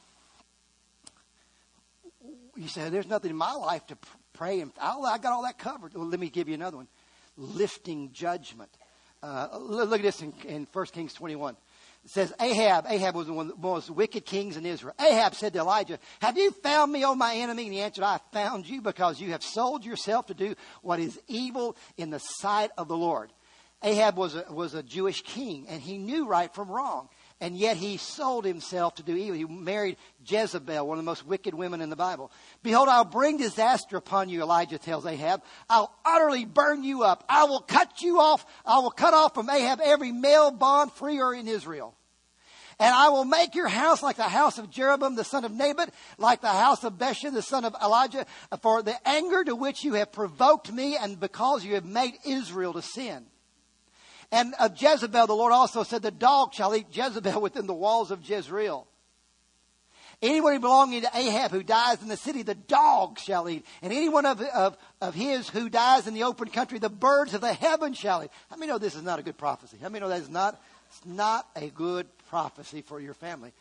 You say, there's nothing in my life to pray, and I got all that covered. Well, let me give you another one. Lifting judgment. Look at this in 1 Kings 21. It says, Ahab was one of the most wicked kings in Israel. Ahab said to Elijah, have you found me, O my enemy? And he answered, I found you because you have sold yourself to do what is evil in the sight of the Lord. Ahab was a Jewish king, and he knew right from wrong. And yet he sold himself to do evil. He married Jezebel, one of the most wicked women in the Bible. Behold, I'll bring disaster upon you, Elijah tells Ahab. I'll utterly burn you up. I will cut you off. I will cut off from Ahab every male bond freer in Israel. And I will make your house like the house of Jeroboam, the son of Nebat, like the house of Baasha, the son of Elijah, for the anger to which you have provoked me, and because you have made Israel to sin. And of Jezebel, the Lord also said, the dog shall eat Jezebel within the walls of Jezreel. Anyone belonging to Ahab who dies in the city, the dog shall eat. And anyone of his who dies in the open country, the birds of the heaven shall eat. How many know this is not a good prophecy? How many know that is not a good prophecy for your family?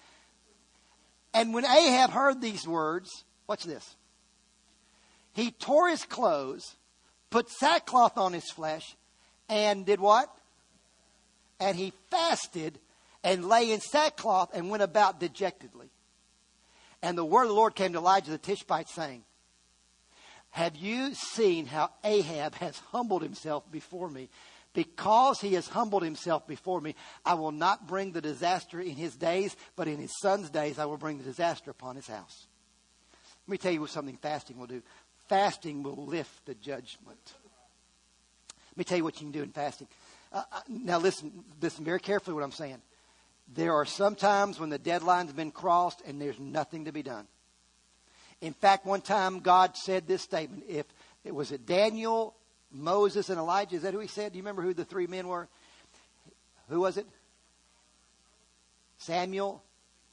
And when Ahab heard these words, watch this. He tore his clothes, put sackcloth on his flesh, and did what? And he fasted and lay in sackcloth and went about dejectedly. And the word of the Lord came to Elijah the Tishbite, saying, have you seen how Ahab has humbled himself before me? Because he has humbled himself before me, I will not bring the disaster in his days, but in his son's days I will bring the disaster upon his house. Let me tell you what something fasting will do. Fasting will lift the judgment. Let me tell you what you can do in fasting. Now listen very carefully what I'm saying. There are some times when the deadline's been crossed and there's nothing to be done. In fact, one time God said this statement. If it was Daniel, Moses, and Elijah. Is that who he said? Do you remember who the 3 men were? Who was it? Samuel,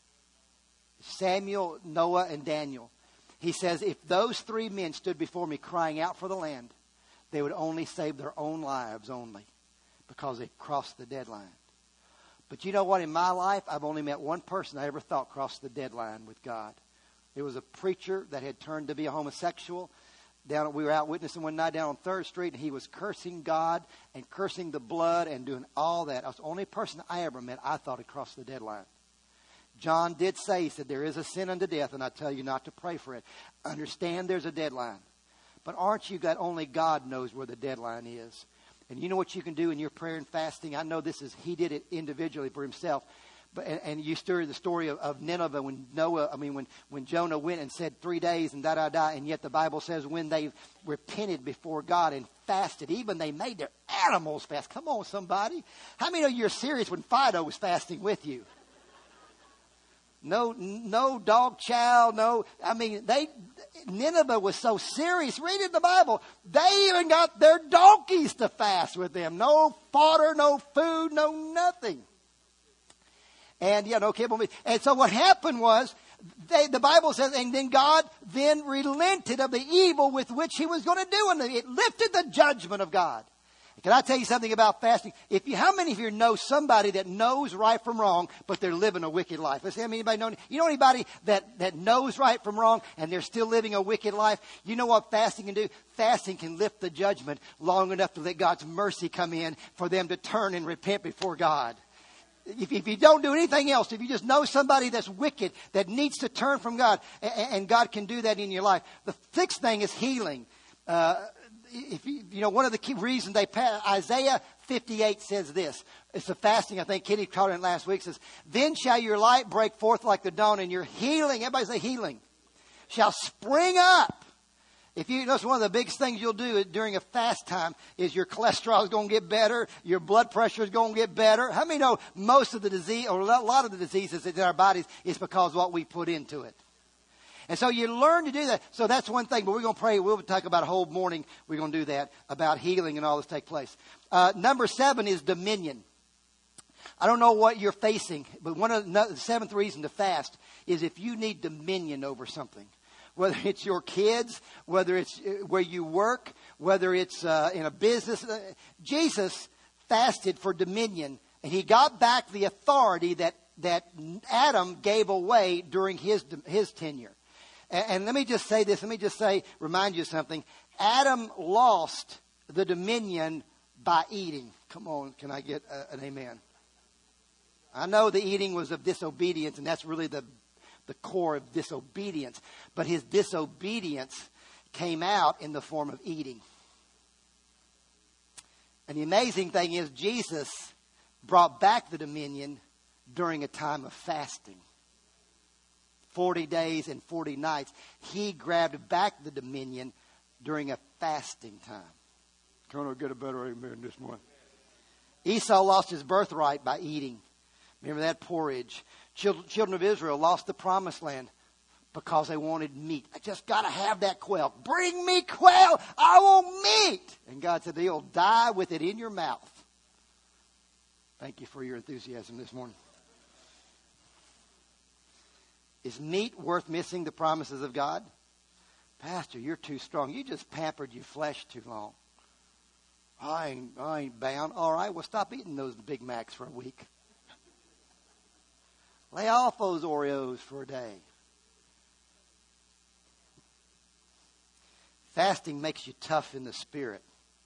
Noah, and Daniel. He says, if those 3 men stood before me crying out for the land, they would only save their own lives only because they crossed the deadline. But you know what? In my life, I've only met one person I ever thought crossed the deadline with God. It was a preacher that had turned to be a homosexual. We were out witnessing one night down on 3rd Street, and he was cursing God and cursing the blood and doing all that. I was the only person I ever met I thought had crossed the deadline. John did say, he said, there is a sin unto death, and I tell you not to pray for it. Understand there's a deadline. But aren't you that only God knows where the deadline is? And you know what you can do in your prayer and fasting? I know he did it individually for himself. And you stir the story of Nineveh when Jonah went and said 3 days and and yet the Bible says when they repented before God and fasted, even they made their animals fast. Come on, somebody. How many of you are serious when Fido was fasting with you? No dog chow, Nineveh was so serious. Read in the Bible. They even got their donkeys to fast with them. No fodder, no food, no nothing. And no kibble meat. And so what happened was, the Bible says, and then God then relented of the evil with which he was going to do. And it lifted the judgment of God. Can I tell you something about fasting? How many of you know somebody that knows right from wrong, but they're living a wicked life? Let's see, anybody know? You know anybody that knows right from wrong and they're still living a wicked life? You know what fasting can do? Fasting can lift the judgment long enough to let God's mercy come in for them to turn and repent before God. If you don't do anything else, if you just know somebody that's wicked, that needs to turn from God, and God can do that in your life. The 6th thing is healing. One of the key reasons Isaiah 58 says this. It's a fasting. I think Kenny taught it last week. It says, then shall your light break forth like the dawn, and your healing, everybody say healing, shall spring up. If you notice, one of the biggest things you'll do during a fast time is your cholesterol is going to get better, your blood pressure is going to get better. How many know most of the disease, or a lot of the diseases in our bodies, is because of what we put into it? And so you learn to do that. So that's one thing. But we're going to pray. We'll talk about a whole morning. We're going to do that, about healing and all this take place. Number 7 is dominion. I don't know what you're facing, but one of the 7th reason to fast is if you need dominion over something. Whether it's your kids, whether it's where you work, whether it's in a business. Jesus fasted for dominion, and he got back the authority that Adam gave away during his tenure. And let me just say this. Let me just remind you of something. Adam lost the dominion by eating. Come on, can I get an amen? I know the eating was of disobedience, and that's really the core of disobedience. But his disobedience came out in the form of eating. And the amazing thing is Jesus brought back the dominion during a time of fasting. 40 days and 40 nights. He grabbed back the dominion during a fasting time. Can I get a better amen this morning? Esau lost his birthright by eating. Remember that porridge. Children of Israel lost the promised land because they wanted meat. I just got to have that quail. Bring me quail. I want meat. And God said, you'll die with it in your mouth. Thank you for your enthusiasm this morning. Is meat worth missing the promises of God? Pastor, you're too strong. You just pampered your flesh too long. I ain't bound. All right, well, stop eating those Big Macs for a week. Lay off those Oreos for a day. Fasting makes you tough in the spirit.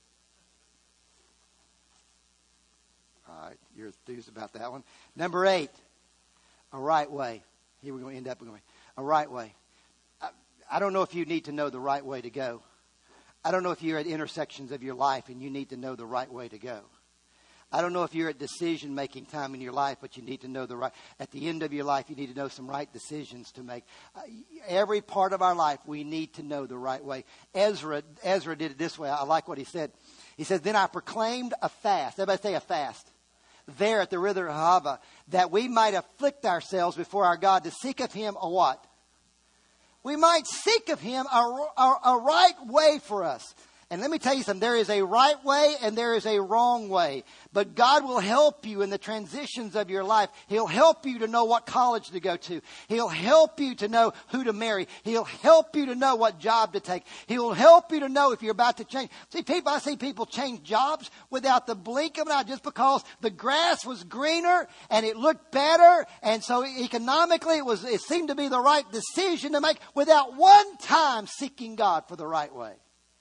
All right, you're enthused about that one. Number 8, a right way. Here we're going to end up with a right way. I don't know if you need to know the right way to go. I don't know if you're at intersections of your life and you need to know the right way to go. I don't know if you're at decision-making time in your life, but you need to know at the end of your life, you need to know some right decisions to make. Every part of our life, we need to know the right way. Ezra did it this way. I like what he said. He says, then I proclaimed a fast. Everybody say a fast. There at the river Ahava, that we might afflict ourselves before our God to seek of him a what? We might seek of him a right way for us. And let me tell you something. There is a right way and there is a wrong way. But God will help you in the transitions of your life. He'll help you to know what college to go to. He'll help you to know who to marry. He'll help you to know what job to take. He'll help you to know if you're about to change. I see people change jobs without the blink of an eye just because the grass was greener and it looked better. And so economically it seemed to be the right decision to make without one time seeking God for the right way.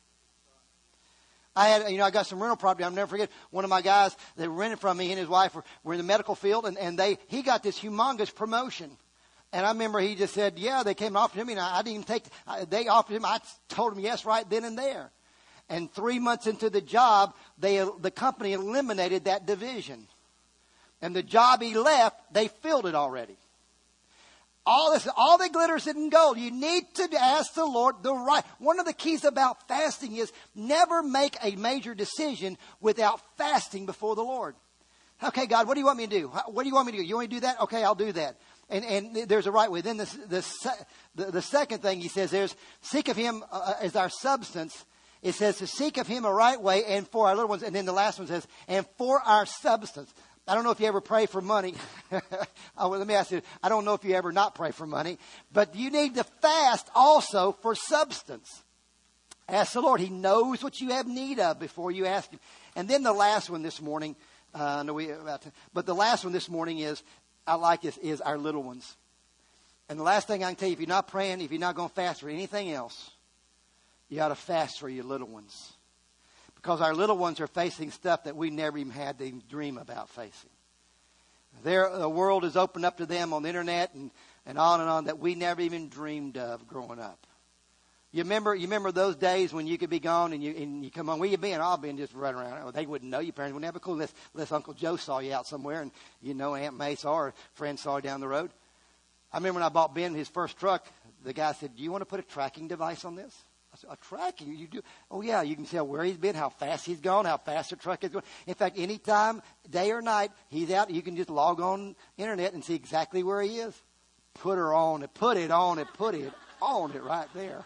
I got some rental property. I'll never forget one of my guys that rented from me and his wife were in the medical field and he got this humongous promotion. And I remember he just said, yeah, they came and offered him. And I didn't even they offered him. I told him yes right then and there. And 3 months into the job, the company eliminated that division. And the job he left, they filled it already. All that glitters isn't gold. You need to ask the Lord the right. One of the keys about fasting is never make a major decision without fasting before the Lord. Okay, God, what do you want me to do? What do you want me to do? You want me to do that? Okay, I'll do that. And there's a right way. Then the second thing he says there's seek of him as our substance. It says to seek of him a right way and for our little ones. And then the last one says, and for our substance. I don't know if you ever pray for money. Let me ask you, I don't know if you ever not pray for money. But you need to fast also for substance. Ask the Lord. He knows what you have need of before you ask him. And then the last one this morning, but the last one this morning is, I like this, is our little ones. And the last thing I can tell you, if you're not praying, if you're not going to fast for anything else, you ought to fast for your little ones. Because our little ones are facing stuff that we never even had to dream about facing. The world is opened up to them on the internet and on that we never even dreamed of growing up. You remember those days when you could be gone and you come home. Where you been? I'll been just running around. Well, they wouldn't know. Your parents wouldn't have a clue unless Uncle Joe saw you out somewhere and Aunt May saw or a friend saw you down the road. I remember when I bought Ben his first truck, the guy said, do you want to put a tracking device on this? I said, a tracking? You do? Oh, yeah, you can tell where he's been, how fast he's gone, how fast the truck is going. In fact, anytime, day or night, he's out, you can just log on internet and see exactly where he is. Put it on it right there.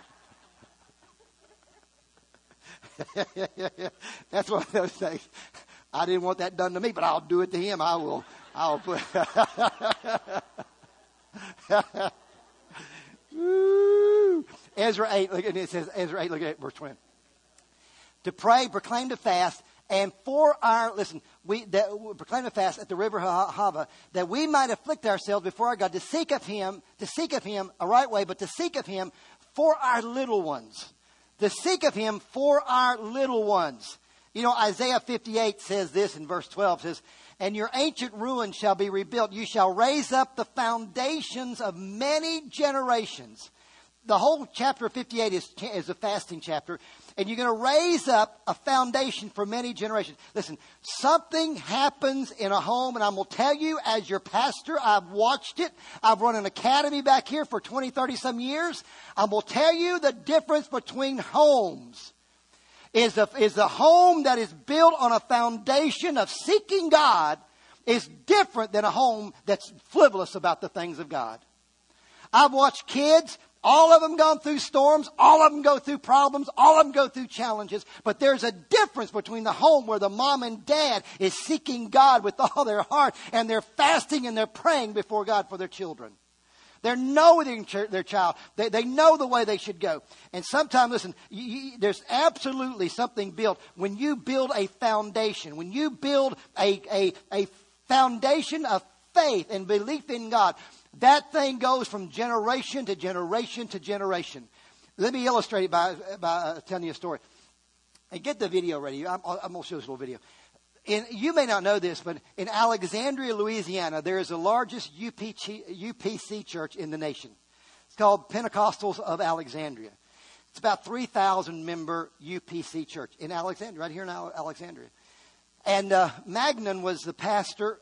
That's one of those things. I didn't want that done to me, but I'll do it to him. I'll put Ezra 8, look at it. It says, Ezra 8, look at it, verse 20. To pray, proclaim to fast, and for our, we proclaim to fast at the river Hava, that we might afflict ourselves before our God, to seek of him a right way, but to seek of him for our little ones. To seek of him for our little ones. You know, Isaiah 58 says this in verse 12, says, and your ancient ruins shall be rebuilt. You shall raise up the foundations of many generations. The whole chapter 58 is a fasting chapter. And you're going to raise up a foundation for many generations. Listen, something happens in a home, and I'm going to tell you, as your pastor, I've watched it. I've run an academy back here for 20, 30 some years. I'm going to tell you the difference between homes. Is a home that is built on a foundation of seeking God is different than a home that's frivolous about the things of God. I've watched kids, all of them gone through storms, all of them go through problems, all of them go through challenges, but there's a difference between the home where the mom and dad is seeking God with all their heart, and they're fasting and they're praying before God for their children. They're knowing their child. They know the way they should go. And sometimes, listen, there's absolutely something built. When you build a foundation, when you build a foundation of faith and belief in God, that thing goes from generation to generation to generation. Let me illustrate it by telling you a story. And get the video ready. I'm going to show this little video. You may not know this, but in Alexandria, Louisiana, there is the largest UPC church in the nation. It's called Pentecostals of Alexandria. It's about 3,000 member UPC church in Alexandria, right here in Alexandria. And Magnan was the pastor,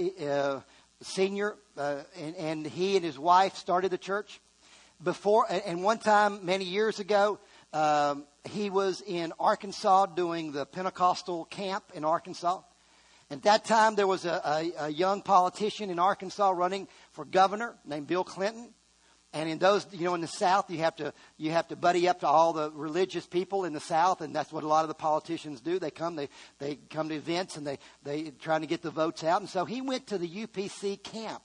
senior, and he and his wife started the church. And one time, many years ago, he was in Arkansas doing the Pentecostal camp in Arkansas. At that time, there was a young politician in Arkansas running for governor named Bill Clinton. And in those, in the South, you have to buddy up to all the religious people in the South, and that's what a lot of the politicians do. They come to events, and they trying to get the votes out. And so he went to the UPC camp.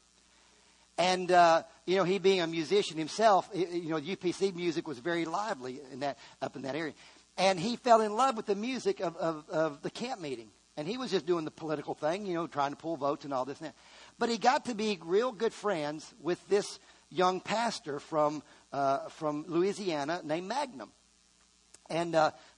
And, he being a musician himself, UPC music was very lively up in that area. And he fell in love with the music of the camp meeting. And he was just doing the political thing, trying to pull votes and all this and that. But he got to be real good friends with this young pastor from Louisiana named Magnum. And,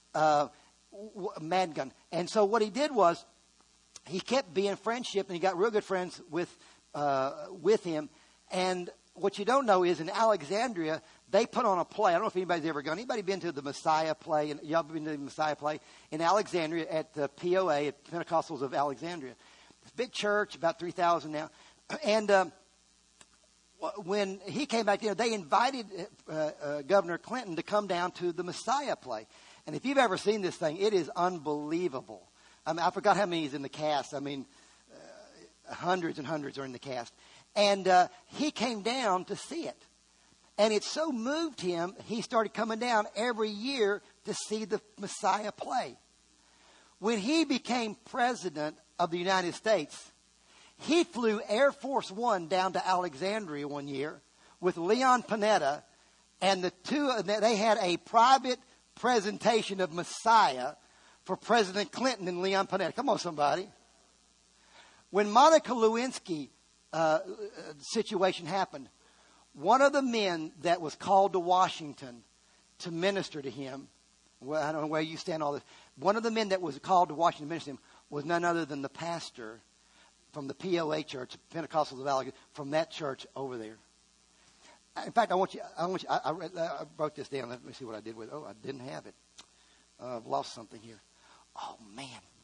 Madgun. And so what he did was he kept being friendship, and he got real good friends with him. And what you don't know is in Alexandria, they put on a play. I don't know if anybody's ever gone. Anybody been to the Messiah play? And y'all been to the Messiah play in Alexandria at the POA, at Pentecostals of Alexandria. It's a big church, about 3,000 now. And when he came back, they invited Governor Clinton to come down to the Messiah play. And if you've ever seen this thing, it is unbelievable. I mean, I forgot how many is in the cast. I mean, hundreds and hundreds are in the cast. And he came down to see it. And it so moved him, he started coming down every year to see the Messiah play. When he became president of the United States, he flew Air Force One down to Alexandria one year with Leon Panetta, and they had a private presentation of Messiah for President Clinton and Leon Panetta. Come on, somebody. When Monica Lewinsky situation happened, one of the men that was called to Washington to minister to him, well, I don't know where you stand on this, one of the men that was called to Washington to minister to him was none other than the pastor from the POA church, Pentecostals of Alexandria, from that church over there. In fact, I wrote this down. Let me see what I did with it. Oh, I didn't have it. I've lost something here. Oh, man.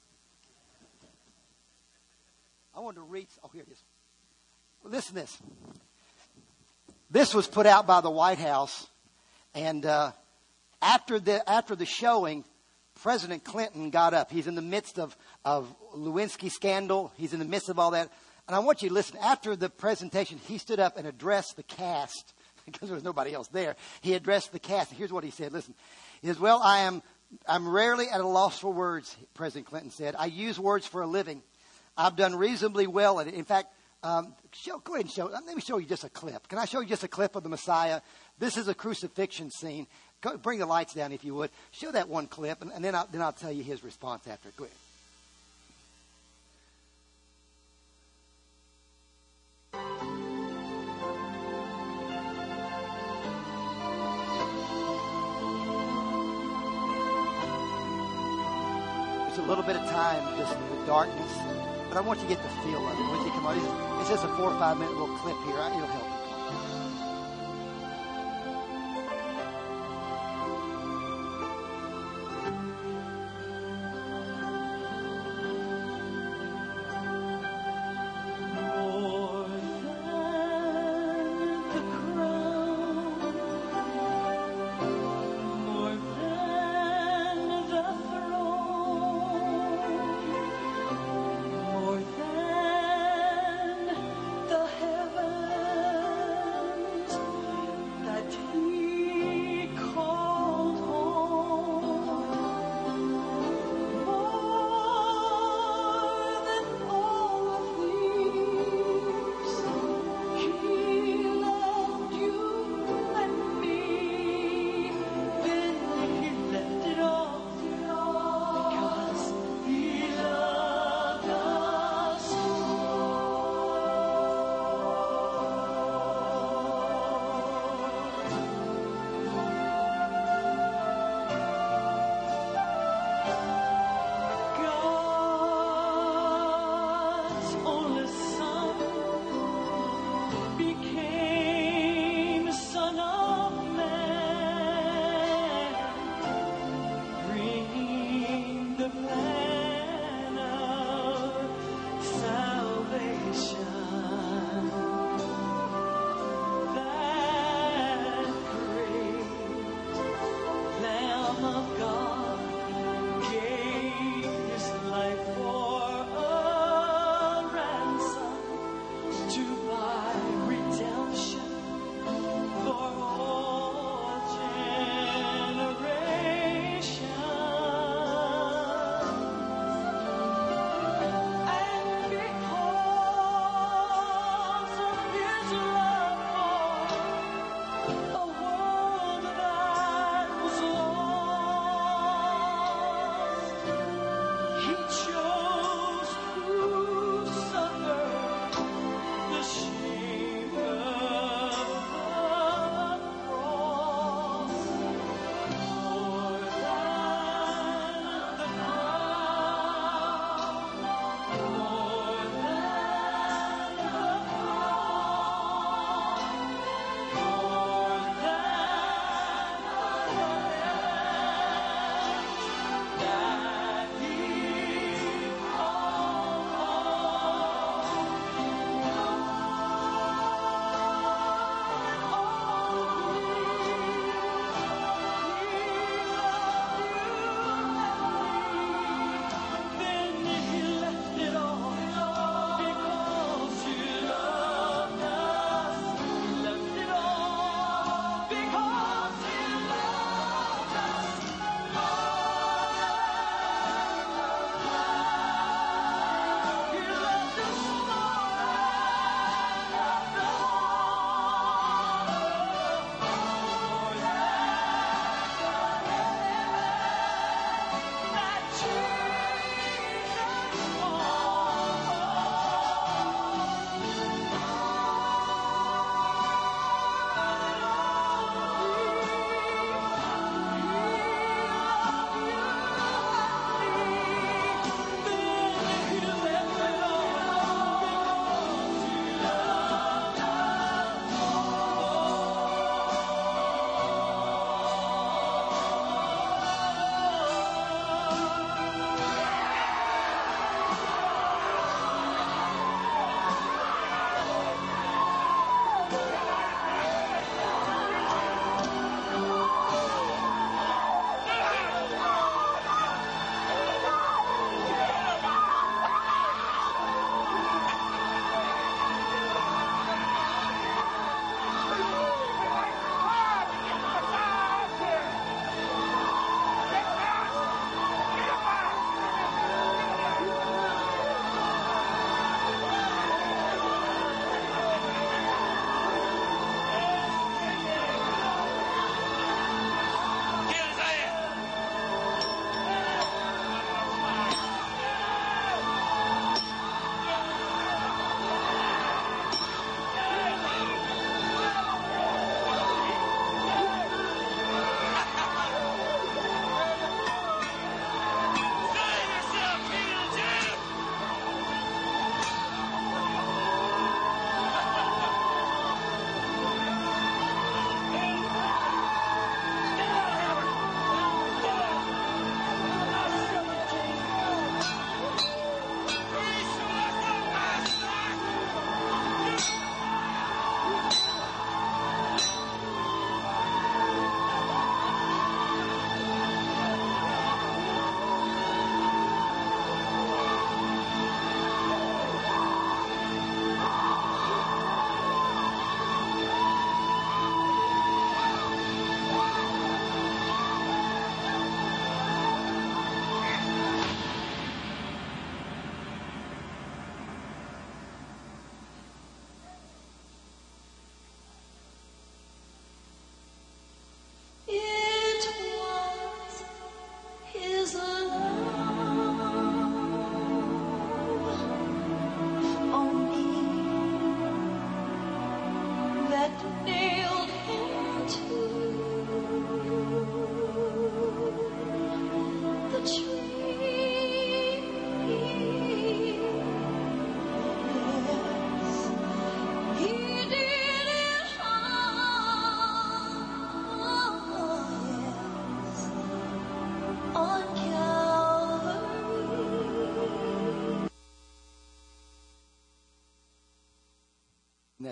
I wanted to read. Oh, here it is. Well, listen to this. This was put out by the White House, and After the showing, President Clinton got up. He's in the midst of Lewinsky scandal. He's in the midst of all that. And I want you to listen. After the presentation, he stood up and addressed the cast because there was nobody else there. He addressed the cast. And here's what he said. Listen. He says, well, I'm rarely at a loss for words, President Clinton said. I use words for a living. I've done reasonably well at it. In fact, go ahead and show. Let me show you just a clip. Can I show you just a clip of the Messiah? This is a crucifixion scene. Bring the lights down if you would. Show that one clip, and then I'll tell you his response after. Go ahead. There's a little bit of time, just the darkness, but I want you to get the feel of it. Once you come on, it's just a 4 or 5 minute little clip here. It'll help you.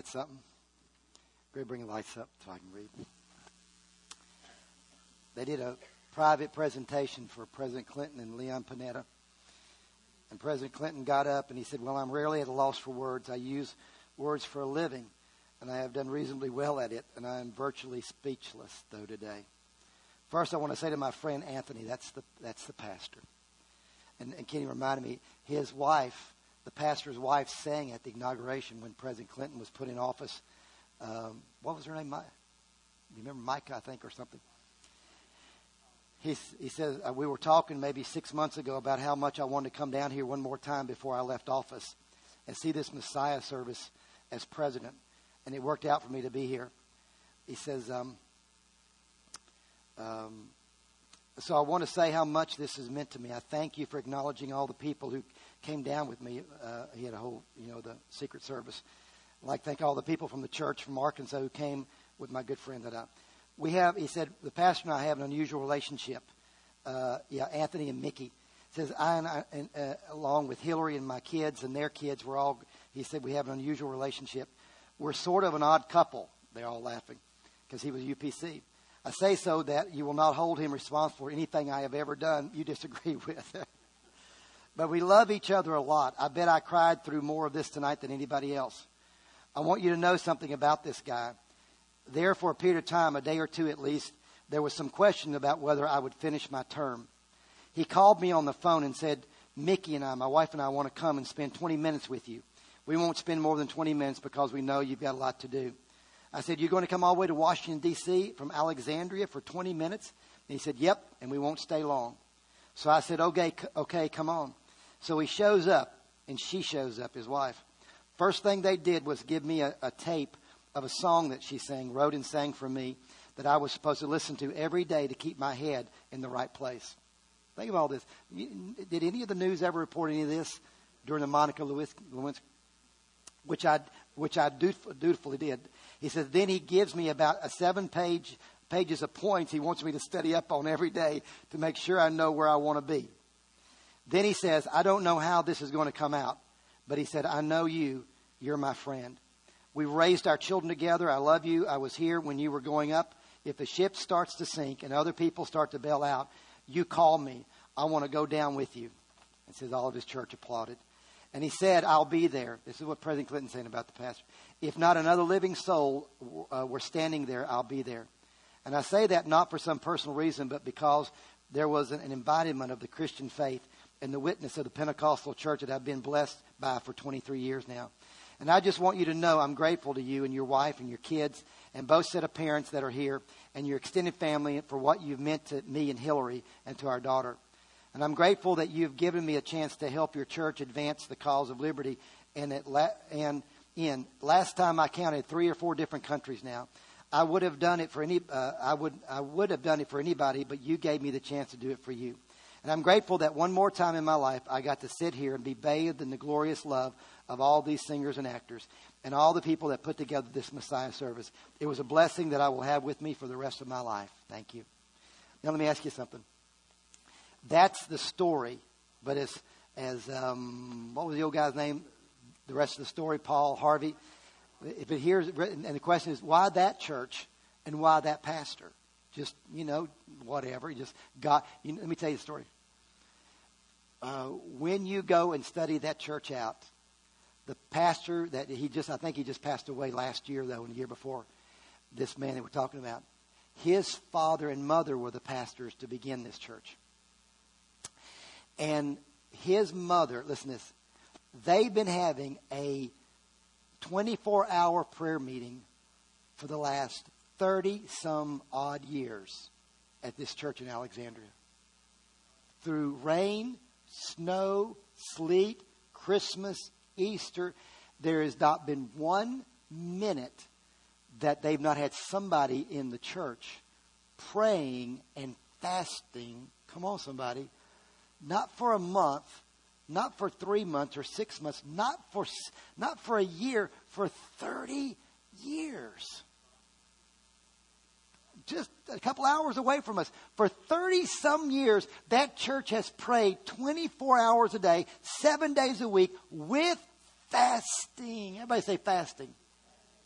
that something? Greg, bring the lights up so I can read. They did a private presentation for President Clinton and Leon Panetta. And President Clinton got up and he said, well, I'm rarely at a loss for words. I use words for a living, and I have done reasonably well at it, and I am virtually speechless, though, today. First, I want to say to my friend Anthony, that's the pastor. And Kenny reminded me, his wife, the pastor's wife, sang at the inauguration when President Clinton was put in office. What was her name? You remember Micah, I think, or something? He says, we were talking maybe 6 months ago about how much I wanted to come down here one more time before I left office and see this Messiah service as president. And it worked out for me to be here. He says, so I want to say how much this has meant to me. I thank you for acknowledging all the people who came down with me. He had a whole, the Secret Service. I'd like to thank all the people from the church from Arkansas who came with my good friend he said, the pastor and I have an unusual relationship. Anthony and Mickey. He says, along with Hillary and my kids and their kids, he said, we have an unusual relationship. We're sort of an odd couple. They're all laughing because he was UPC. I say so that you will not hold him responsible for anything I have ever done you disagree with. But we love each other a lot. I bet I cried through more of this tonight than anybody else. I want you to know something about this guy. There for a period of time, a day or two at least, there was some question about whether I would finish my term. He called me on the phone and said, Mickey and I, my wife and I, want to come and spend 20 minutes with you. We won't spend more than 20 minutes because we know you've got a lot to do. I said, you're going to come all the way to Washington, D.C. from Alexandria for 20 minutes? And he said, yep, and we won't stay long. So I said, okay, come on. So he shows up, and she shows up, his wife. First thing they did was give me a tape of a song that she wrote and sang for me, that I was supposed to listen to every day to keep my head in the right place. Think of all this. Did any of the news ever report any of this during the Monica Lewinsky? Which I dutifully did. He says, then he gives me about 7 pages of points he wants me to study up on every day to make sure I know where I want to be. Then he says, I don't know how this is going to come out, but he said, I know you're my friend. We raised our children together. I love you. I was here when you were going up. If the ship starts to sink and other people start to bail out, you call me. I want to go down with you. It says all of his church applauded. And he said, I'll be there. This is what President Clinton's saying about the pastor. If not another living soul were standing there, I'll be there. And I say that not for some personal reason, but because there was an embodiment of the Christian faith and the witness of the Pentecostal church that I've been blessed by for 23 years now. And I just want you to know I'm grateful to you and your wife and your kids and both set of parents that are here and your extended family for what you've meant to me and Hillary and to our daughter. And I'm grateful that you've given me a chance to help your church advance the cause of liberty. And last time I counted 3 or 4 different countries now. I would have done it for I would have done it for anybody, but you gave me the chance to do it for you. And I'm grateful that one more time in my life, I got to sit here and be bathed in the glorious love of all these singers and actors and all the people that put together this Messiah service. It was a blessing that I will have with me for the rest of my life. Thank you. Now let me ask you something. That's the story, but what was the old guy's name? The rest of the story, Paul Harvey. If it here's written, and the question is, why that church and why that pastor? Just, whatever. Just God. Let me tell you the story. When you go and study that church out, the pastor that I think he just passed away last year, though, and the year before, this man that we're talking about, his father and mother were the pastors to begin this church. And his mother, listen to this, they've been having a 24-hour prayer meeting for the last 30-some odd years at this church in Alexandria. Through rain, snow, sleet, Christmas, Easter, there has not been 1 minute that they've not had somebody in the church praying and fasting. Come on, somebody. Not for a month, not for 3 months or 6 months, not for a year, for 30 years. Just a couple hours away from us. For 30-some years, that church has prayed 24 hours a day, 7 days a week, with fasting. Everybody say fasting.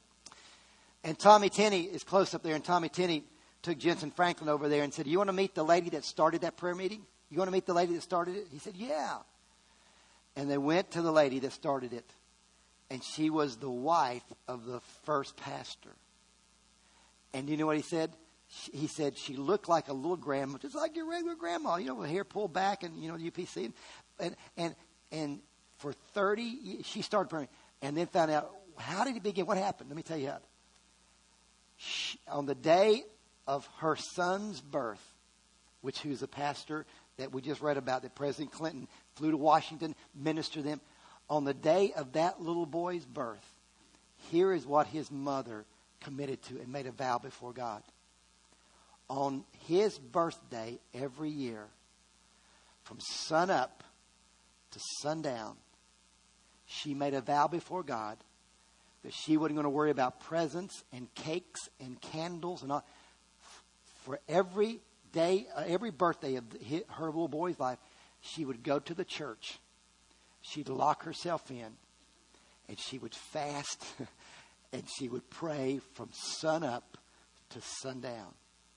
And Tommy Tenney is close up there, and Tommy Tenney took Jensen Franklin over there and said, "You want to meet the lady that started that prayer meeting? You want to meet the lady that started it?" He said, "Yeah." And they went to the lady that started it. And she was the wife of the first pastor. And you know what he said? He said she looked like a little grandma, just like your regular grandma, you know, with hair pulled back and, you know, UPC. And for 30 years, she started praying. And then found out, how did it begin? What happened? Let me tell you how. On the day of her son's birth, which who's a pastor that we just read about, that President Clinton flew to Washington, ministered to them. On the day of that little boy's birth, here is what his mother committed to and made a vow before God. On his birthday every year, from sun up to sundown, she made a vow before God that she wasn't going to worry about presents and cakes and candles and all. For every day, every birthday of her little boy's life, she would go to the church. She'd lock herself in, and she would fast, and she would pray from sun up to sundown.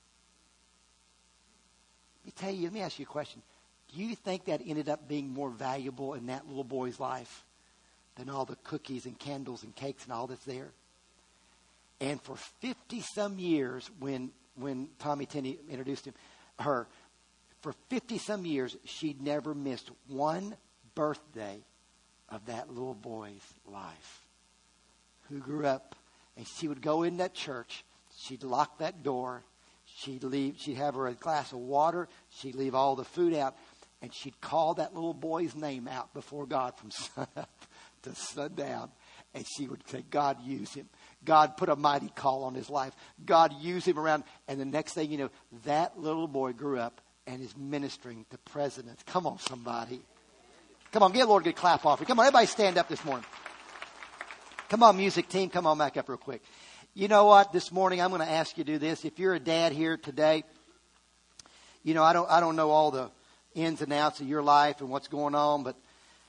Let me ask you a question. Do you think that ended up being more valuable in that little boy's life than all the cookies and candles and cakes and all that's there? And for 50-some years, when Tommy Tenney introduced her, for 50-some years, she'd never missed one birthday of that little boy's life, who grew up. And she would go in that church. She'd lock that door. She'd leave. She'd have her a glass of water. She'd leave all the food out. And she'd call that little boy's name out before God from sun up to sundown. And she would say, "God, use him. God, put a mighty call on his life. God, use him around." And the next thing you know, that little boy grew up and is ministering to presidents. Come on, somebody. Come on, give the Lord a good clap offering. Come on, everybody stand up this morning. Come on, music team. Come on back up real quick. You know what? This morning I'm going to ask you to do this. If you're a dad here today, you know, I don't know all the ins and outs of your life and what's going on, but,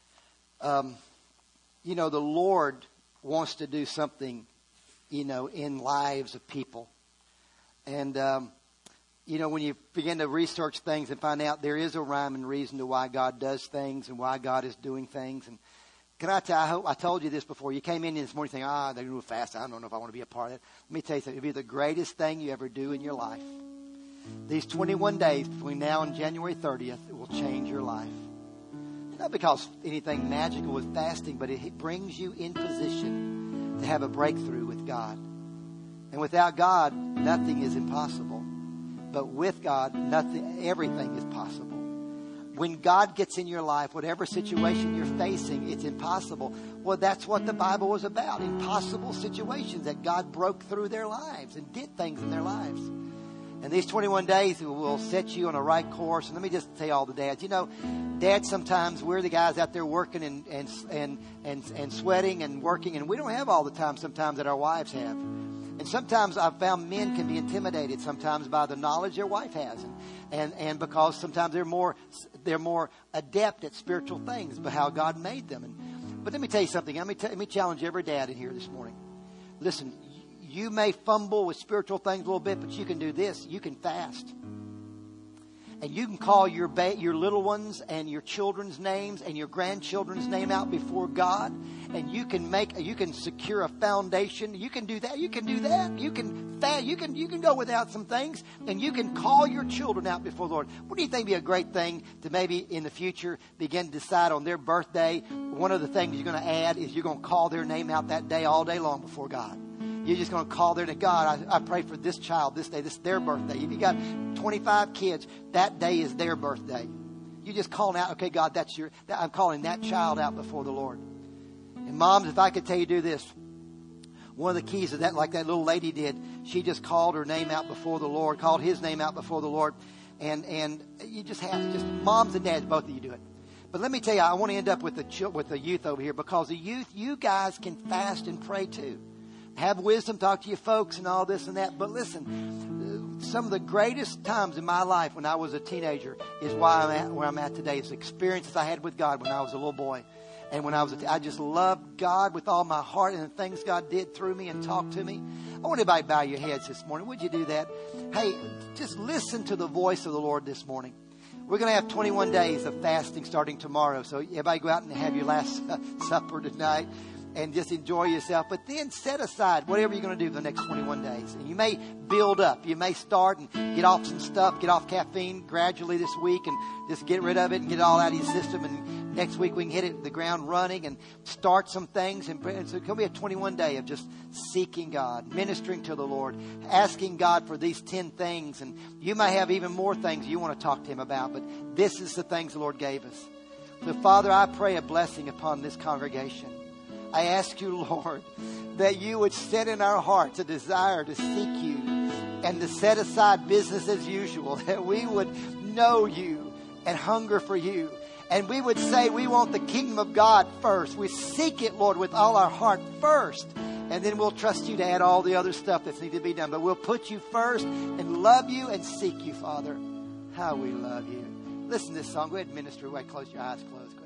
you know, the Lord wants to do something, you know, in lives of people. And, you know, when you begin to research things and find out there is a rhyme and reason to why God does things and why God is doing things. And can I tell you, I hope I told you this before. You came in this morning thinking, they're going to move fast. I don't know if I want to be a part of it. Let me tell you something. It'll be the greatest thing you ever do in your life. These 21 days between now and January 30th, it will change your life. Not because anything magical with fasting, but it brings you in position to have a breakthrough with God. And without God, nothing is impossible. But with God, everything is possible. When God gets in your life, whatever situation you're facing, it's impossible. Well, that's what the Bible was about. Impossible situations that God broke through their lives and did things in their lives. And these 21 days will set you on a right course. And let me just tell all the dads, you know, dads, sometimes we're the guys out there working and sweating and working, and we don't have all the time sometimes that our wives have. And sometimes I've found men can be intimidated sometimes by the knowledge their wife has, and because sometimes they're more adept at spiritual things, but how God made them. But let me tell you something. Let me challenge every dad in here this morning. Listen, you may fumble with spiritual things a little bit, but you can do this. You can fast. And you can call your little ones and your children's names and your grandchildren's name out before God. And you can secure a foundation. You can do that. You can do that. You can go without some things, and you can call your children out before the Lord. What do you think would be a great thing to maybe in the future begin to decide on their birthday? One of the things you're going to add is you're going to call their name out that day all day long before God. You're just going to call there to God. I pray for this child this day. This is their birthday. If you got 25 kids, that day is their birthday. You just calling out, okay, God, I'm calling that child out before the Lord. And moms, if I could tell you to do this, one of the keys of that, like that little lady did, she just called her name out before the Lord, called his name out before the Lord. And you just moms and dads, both of you do it. But let me tell you, I want to end up with the youth over here, because the youth, you guys can fast and pray too. Have wisdom, talk to your folks and all this and that. But listen, some of the greatest times in my life when I was a teenager is why I'm at where I'm at today. It's experiences I had with God when I was a little boy. And when I just loved God with all my heart, and the things God did through me and talked to me. I want everybody to bow your heads this morning. Would you do that? Hey, just listen to the voice of the Lord this morning. We're going to have 21 days of fasting starting tomorrow. So everybody go out and have your last supper tonight and just enjoy yourself. But then set aside whatever you're going to do for the next 21 days. And you may build up. You may start and get off some stuff, get off caffeine gradually this week and just get rid of it and get it all out of your system. And next week we can hit the ground running and start some things. And so it could be a 21 day of just seeking God, ministering to the Lord, asking God for these 10 things. And you may have even more things you want to talk to Him about. But this is the things the Lord gave us. So Father, I pray a blessing upon this congregation. I ask you, Lord, that you would set in our hearts a desire to seek you and to set aside business as usual, that we would know you and hunger for you. And we would say we want the kingdom of God first. We seek it, Lord, with all our heart first. And then we'll trust you to add all the other stuff that's needed to be done. But we'll put you first and love you and seek you, Father. How we love you. Listen to this song. Go ahead and minister. Go ahead, close your eyes. Close.